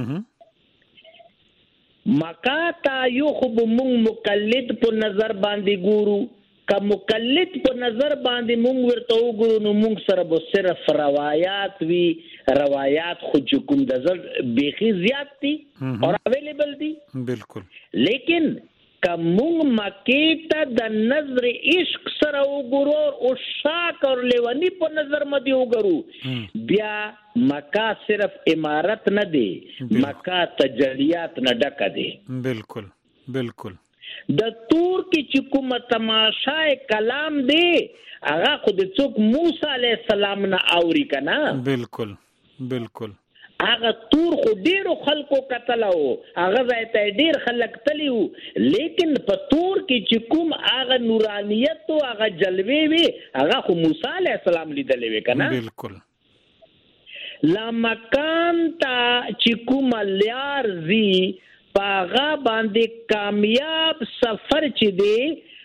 मका تا یو خو مونږ مقلد په نظر باندې ګورو که مقلد په نظر باندې مونږ ورته وګورو نو مونږ سره به صرف روایات وی روایات خو کوم د زر بیخي زیات دي او اویلیبل دي. بالکل. لیکن که مونږ مکې ته د نظر عشق سره وګورو او شاک او لیونی په نظر باندې وګورو بیا مکه صرف عمارت نه دی مکه تجلیات نه ډکه دی. بالکل. بالکل. د تور کې چې کومه تماشای کلام دی هغه خو د څوک موسی علیه السلام نه اوري کنه. بالکل. بالکل. هغه تور خو ډیرو خلکو کتلو هغه ځای ته ډیر خلک تلیو لیکن په تور کې چې کوم هغه نورانیت او هغه جلوه وي هغه خو موسی علیه السلام لیدلې وي کنه. بالکل. لا مکان تا چې کوم لیار زی پاغا باندې کامیاب سفر چې دی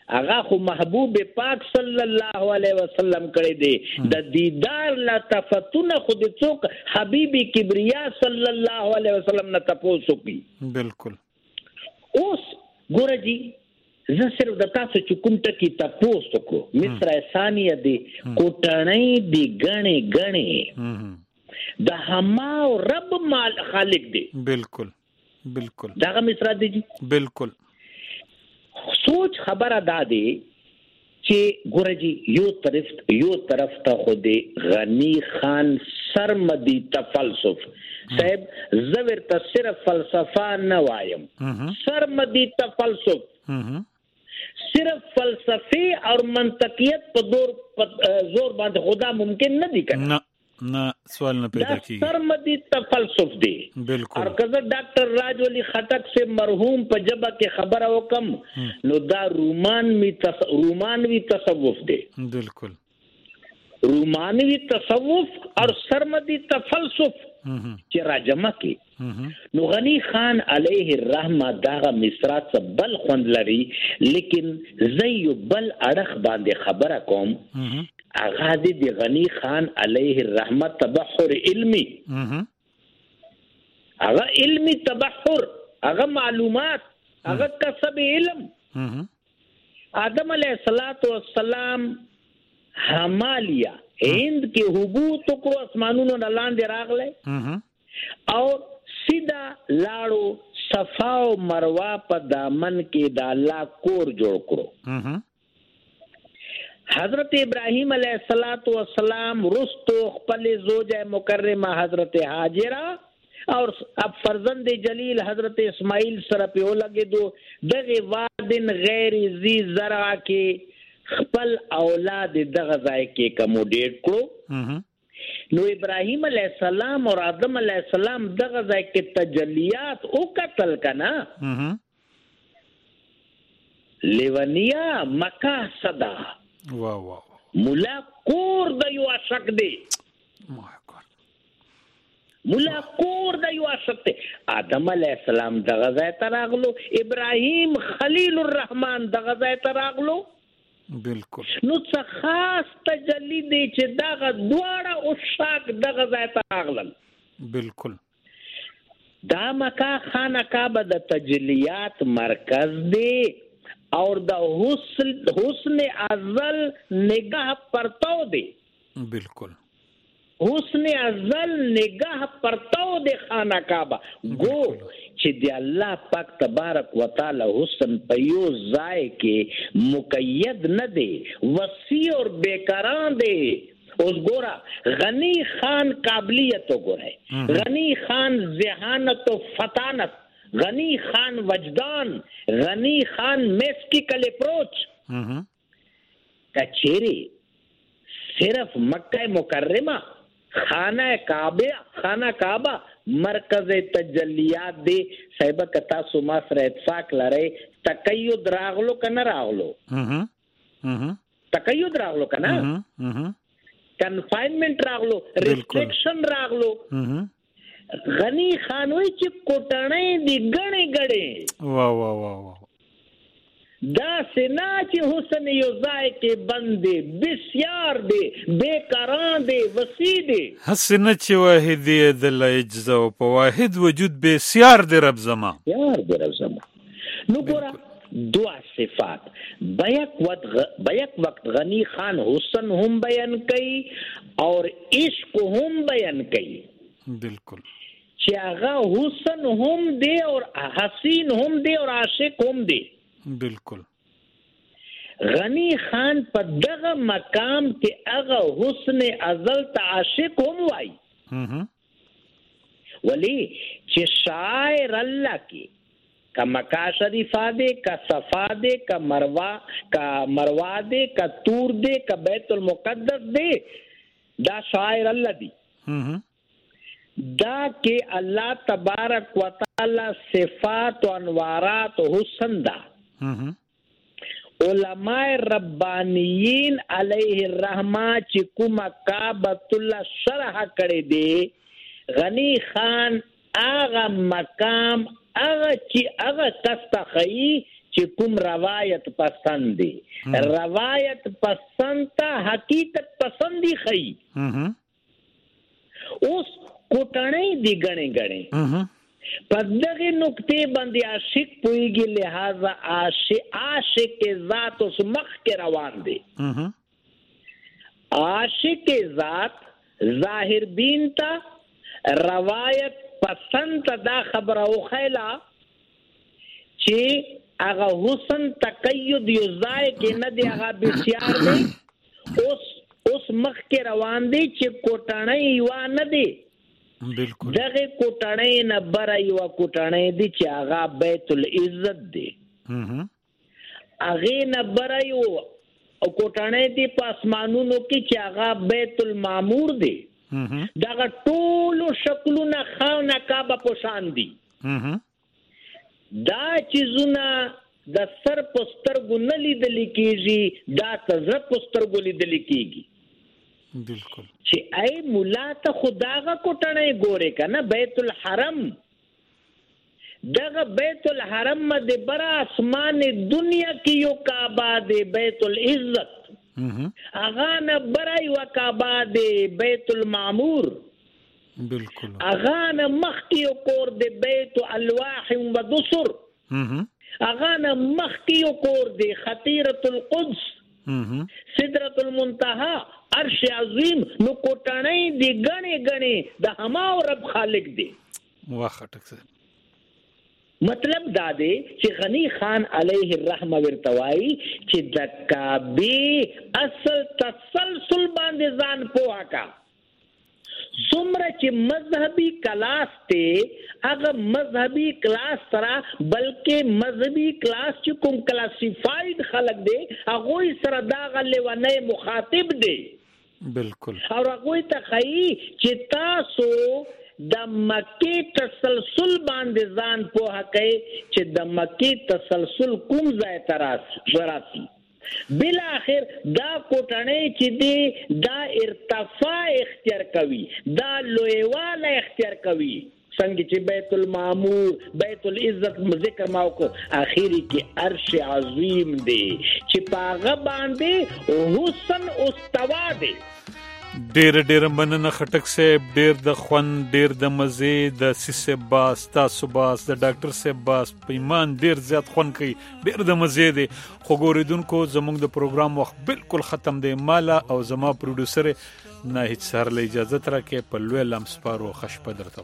هغه خو محبوب پاک صلی الله علیه وسلم کړی دی د دیدار لا تفتونه خود څوک حبیبی کبریا صلی الله علیه وسلم نه تاسو کوي بالکل. اوس ګوره جی زه صرف د تاسو چې کوم ټکی تاسو کو مصر ثانیه دی کوټنۍ دی غنې غنې د هما رب مال خالق دی بالکل بالکل دا مصر دی جی بالکل. سوچ خبره دا دی چې ګوره جی یو طرف یو طرف ته خو دی غنی خان سرمدی تفلسف صاحب زویر ته صرف فلسفه نه وایم سرمدی تفلسف صرف فلسفه اور منطقیت په دور زور باندې خدا ممکن نه دی کنه نه سوال نه پیدا کیږي سرمدی تفلسف دی بالکل. اور کزه ډاکټر راج ولی خټک سے مرحوم په جبه کې خبره وکم نو دا رومانوي تص... رومانوي تصوف دی بالکل رومانوي تصوف اور سرمدی تفلسف چې راجمه کې نو غنی خان علیه الرحمه داغه مصرات څخه بل خوند لري لیکن زیو بل اړه باندې خبره کوم اغا دی غنی خان علیه الرحمه تبحر علمی اغا علمی تبحر اغا معلومات اغا کسب علم آدم علیہ الصلوۃ والسلام حمالیہ هند کې حبوط کو اسمانونو لاندې راغله او سیدا لاړو صفا او مروه په دامن کې د الله کور جوړ کړو. حضرت ابراہیم علیہ الصلوۃ والسلام رستو خپل زوجہ مکرمہ حضرت حاجرہ اور اب فرزند جلیل حضرت اسماعیل سره په لګې دو دغه وادن غیر ذی زرع کې خپل اولاد دغه ځای کې کوموډیټ کړو نو ابراہیم علیہ السلام اور آدم علیہ السلام دغه ځای کې تجلیات او قتل کنا لیونیا مقاصدا واو واو مولا کور د یو عاشق دی مولا کور د یو عاشق دی آدم علیہ السلام دغه ځای ته راغلو ابراهیم خلیل الرحمن دغه ځای ته راغلو بالکل نو څه خاص تجلی دی چې دغه دواړه عاشق دغه ځای ته راغلل بالکل. دا مکه خانه کعبه د تجلیات مرکز دی اور دا حسن حسن ازل نگاہ پرتاو دے بالکل حسن ازل نگاہ پرتاو دے خانہ کعبہ گو چې دی الله پاک تبارک وتعالى حسن پیو ځای کې مقید نه دی وسیع اور بیکران دی. اوس ګورا غنی خان قابلیت وګورئ غنی خان ذہانت و فطانت غنی خان وجدان غنی خان میسٹیکل اپروچ کچھیری صرف مکہ مکرمہ خانہ کعبہ خانہ کعبہ مرکز تجلیات دی صاحب کتا سما سره اتفاق لري تقید راغلو کنه راغلو تقید راغلو کنه کنفائنمنٹ راغلو ریسٹرکشن راغلو غنی خانوی چې کوټنۍ دی غړې غړې وا وا وا وا دا سنا چې حسن یو ځای کې بندې بسیار دی بیکاران دی وسیع دی حسن چې واحد دی د اجزا په واحد وجود بسیار دی رب زما یار دی رب زما نو ګورا دعا صفات بیک وقت بیک وقت غنی خان حسن هم بیان کئی اور عشق هم بیان کئی بالکل چې هغه حسن هم دی اور حسین هم دی اور عاشق هم دی بالکل. غنی خان په دغه مقام کې هغه حسن ازل ته عاشق هم وای ولی چې شاعر الله کې کا مکہ شریفہ دے کا صفا دے کا مروا کا مروا دے کا تور دے کا بیت المقدس دے دا شاعر اللہ دی دا کہ اللہ تبارک و تعالی صفات و انوارات و حسن دا علماء ربانیین علیہ الرحمہ چکوما کعبۃ اللہ شرح کرے دے غنی خان آغا مقام هغه چې هغه کسته خی چې کوم روایت پسند دی روایت پسند ته حقیقت پسندی خي اوس کوټنۍ دی غنې غنې په دغه نقطې باندې عاشق پويږي لہذا عاشق عاشق ذات اوس مخ کې روان دی عاشق ذات ظاهر بین تا روایت پسند دا خبره او خیلا چې هغه حسن تقید یو ځای کې نه دی هغه بسیار دی اوس اوس مخ کې روان دی چې کوټنۍ یو نه دی بالکل دغه کوټنۍ نه بره یو کوټنۍ دی چې هغه بیت العزت دی هغه نه بره یو او کوټنۍ دی په اسمانونو کې چې هغه بیت المعمور دی دغه ټول شکلونه خانه کعبه په شان دي دا چیزونه د سر پستر ګن لیدل کیږي دا تزر پستر ګل لیدل کیږي بالکل چې ای مولا ته خداغه کوټنۍ ګوره کنه بیت الحرم دغه بیت الحرم د بر اسمان دنیا کې یو کعبه دی بیت العزت اغا نه بر یو کعبه دی بیت المعمور بالکل اغا نه مخ کې یو کور دی بیت الواح و دسر اغا نه مخ کې یو کور دی خطیرۃ القدس سدرۃ المنتهى عرش عظیم نو کوټنۍ دی غنې غنې د هماو رب خالق دی واخټک مطلب دا دی چې غنی خان علیه الرحمه ورتوای چې د کعبه اصل تسلسل باندې ځان پوها کا څومره چې مذهبي کلاس ته هغه مذهبي کلاس سره بلکې مذهبي کلاس چې کوم کلاسیفاید خلق دی هغه سره دا غلونه مخاطب دی بالکل او هغه ته خی چې تاسو د مکی تسلسل باندې ځان پوها کوي چې د مکی تسلسل کوم ځای تراس وراسي بل اخر دا کوټنۍ چې دی دا ارتفاع اختیار کوي دا لویواله اختیار کوي څنګه چې بیت المعمور بیت العزت ذکر ما وکړو اخیری کې عرش عظیم دی چې پاغه باندې حسن استوا دی ډیر ډیر مننه خټک صاحب ډیر د خوان ډیر د مزه د سیسه باس تاسو باس د ډاکټر صاحب باس په ایمان ډیر زیات خوان کوي ډیر د مزه دی خو ګوریدونکو زموږ د پروګرام وخت بالکل ختم دی مالا او زما پروډوسر نه هیڅ سره له اجازه تر کې په لوی لمسپارو خشپ درته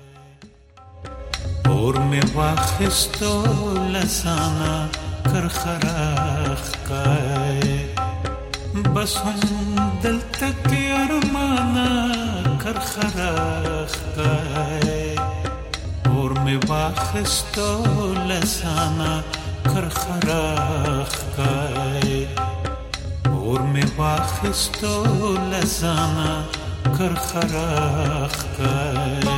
غواړو اور می واخستو لسانا کرخراخ کای بس هم دل تک ارمانا کرخراخ کای اور می واخستو لسانا کرخراخ کای اور می واخستو لسانا کرخراخ کای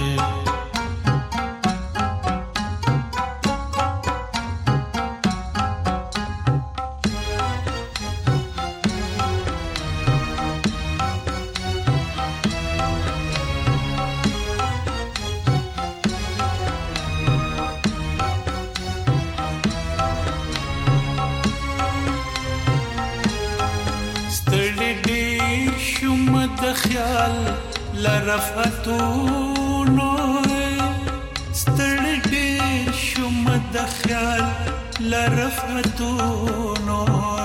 خیال لرفتونو ستړي ډېر شوم د خیال لرفتونو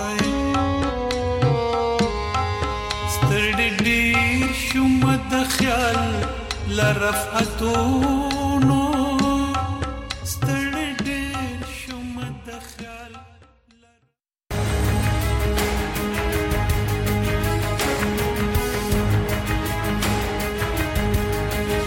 ستړي ډېر شوم د خیال لرفتونو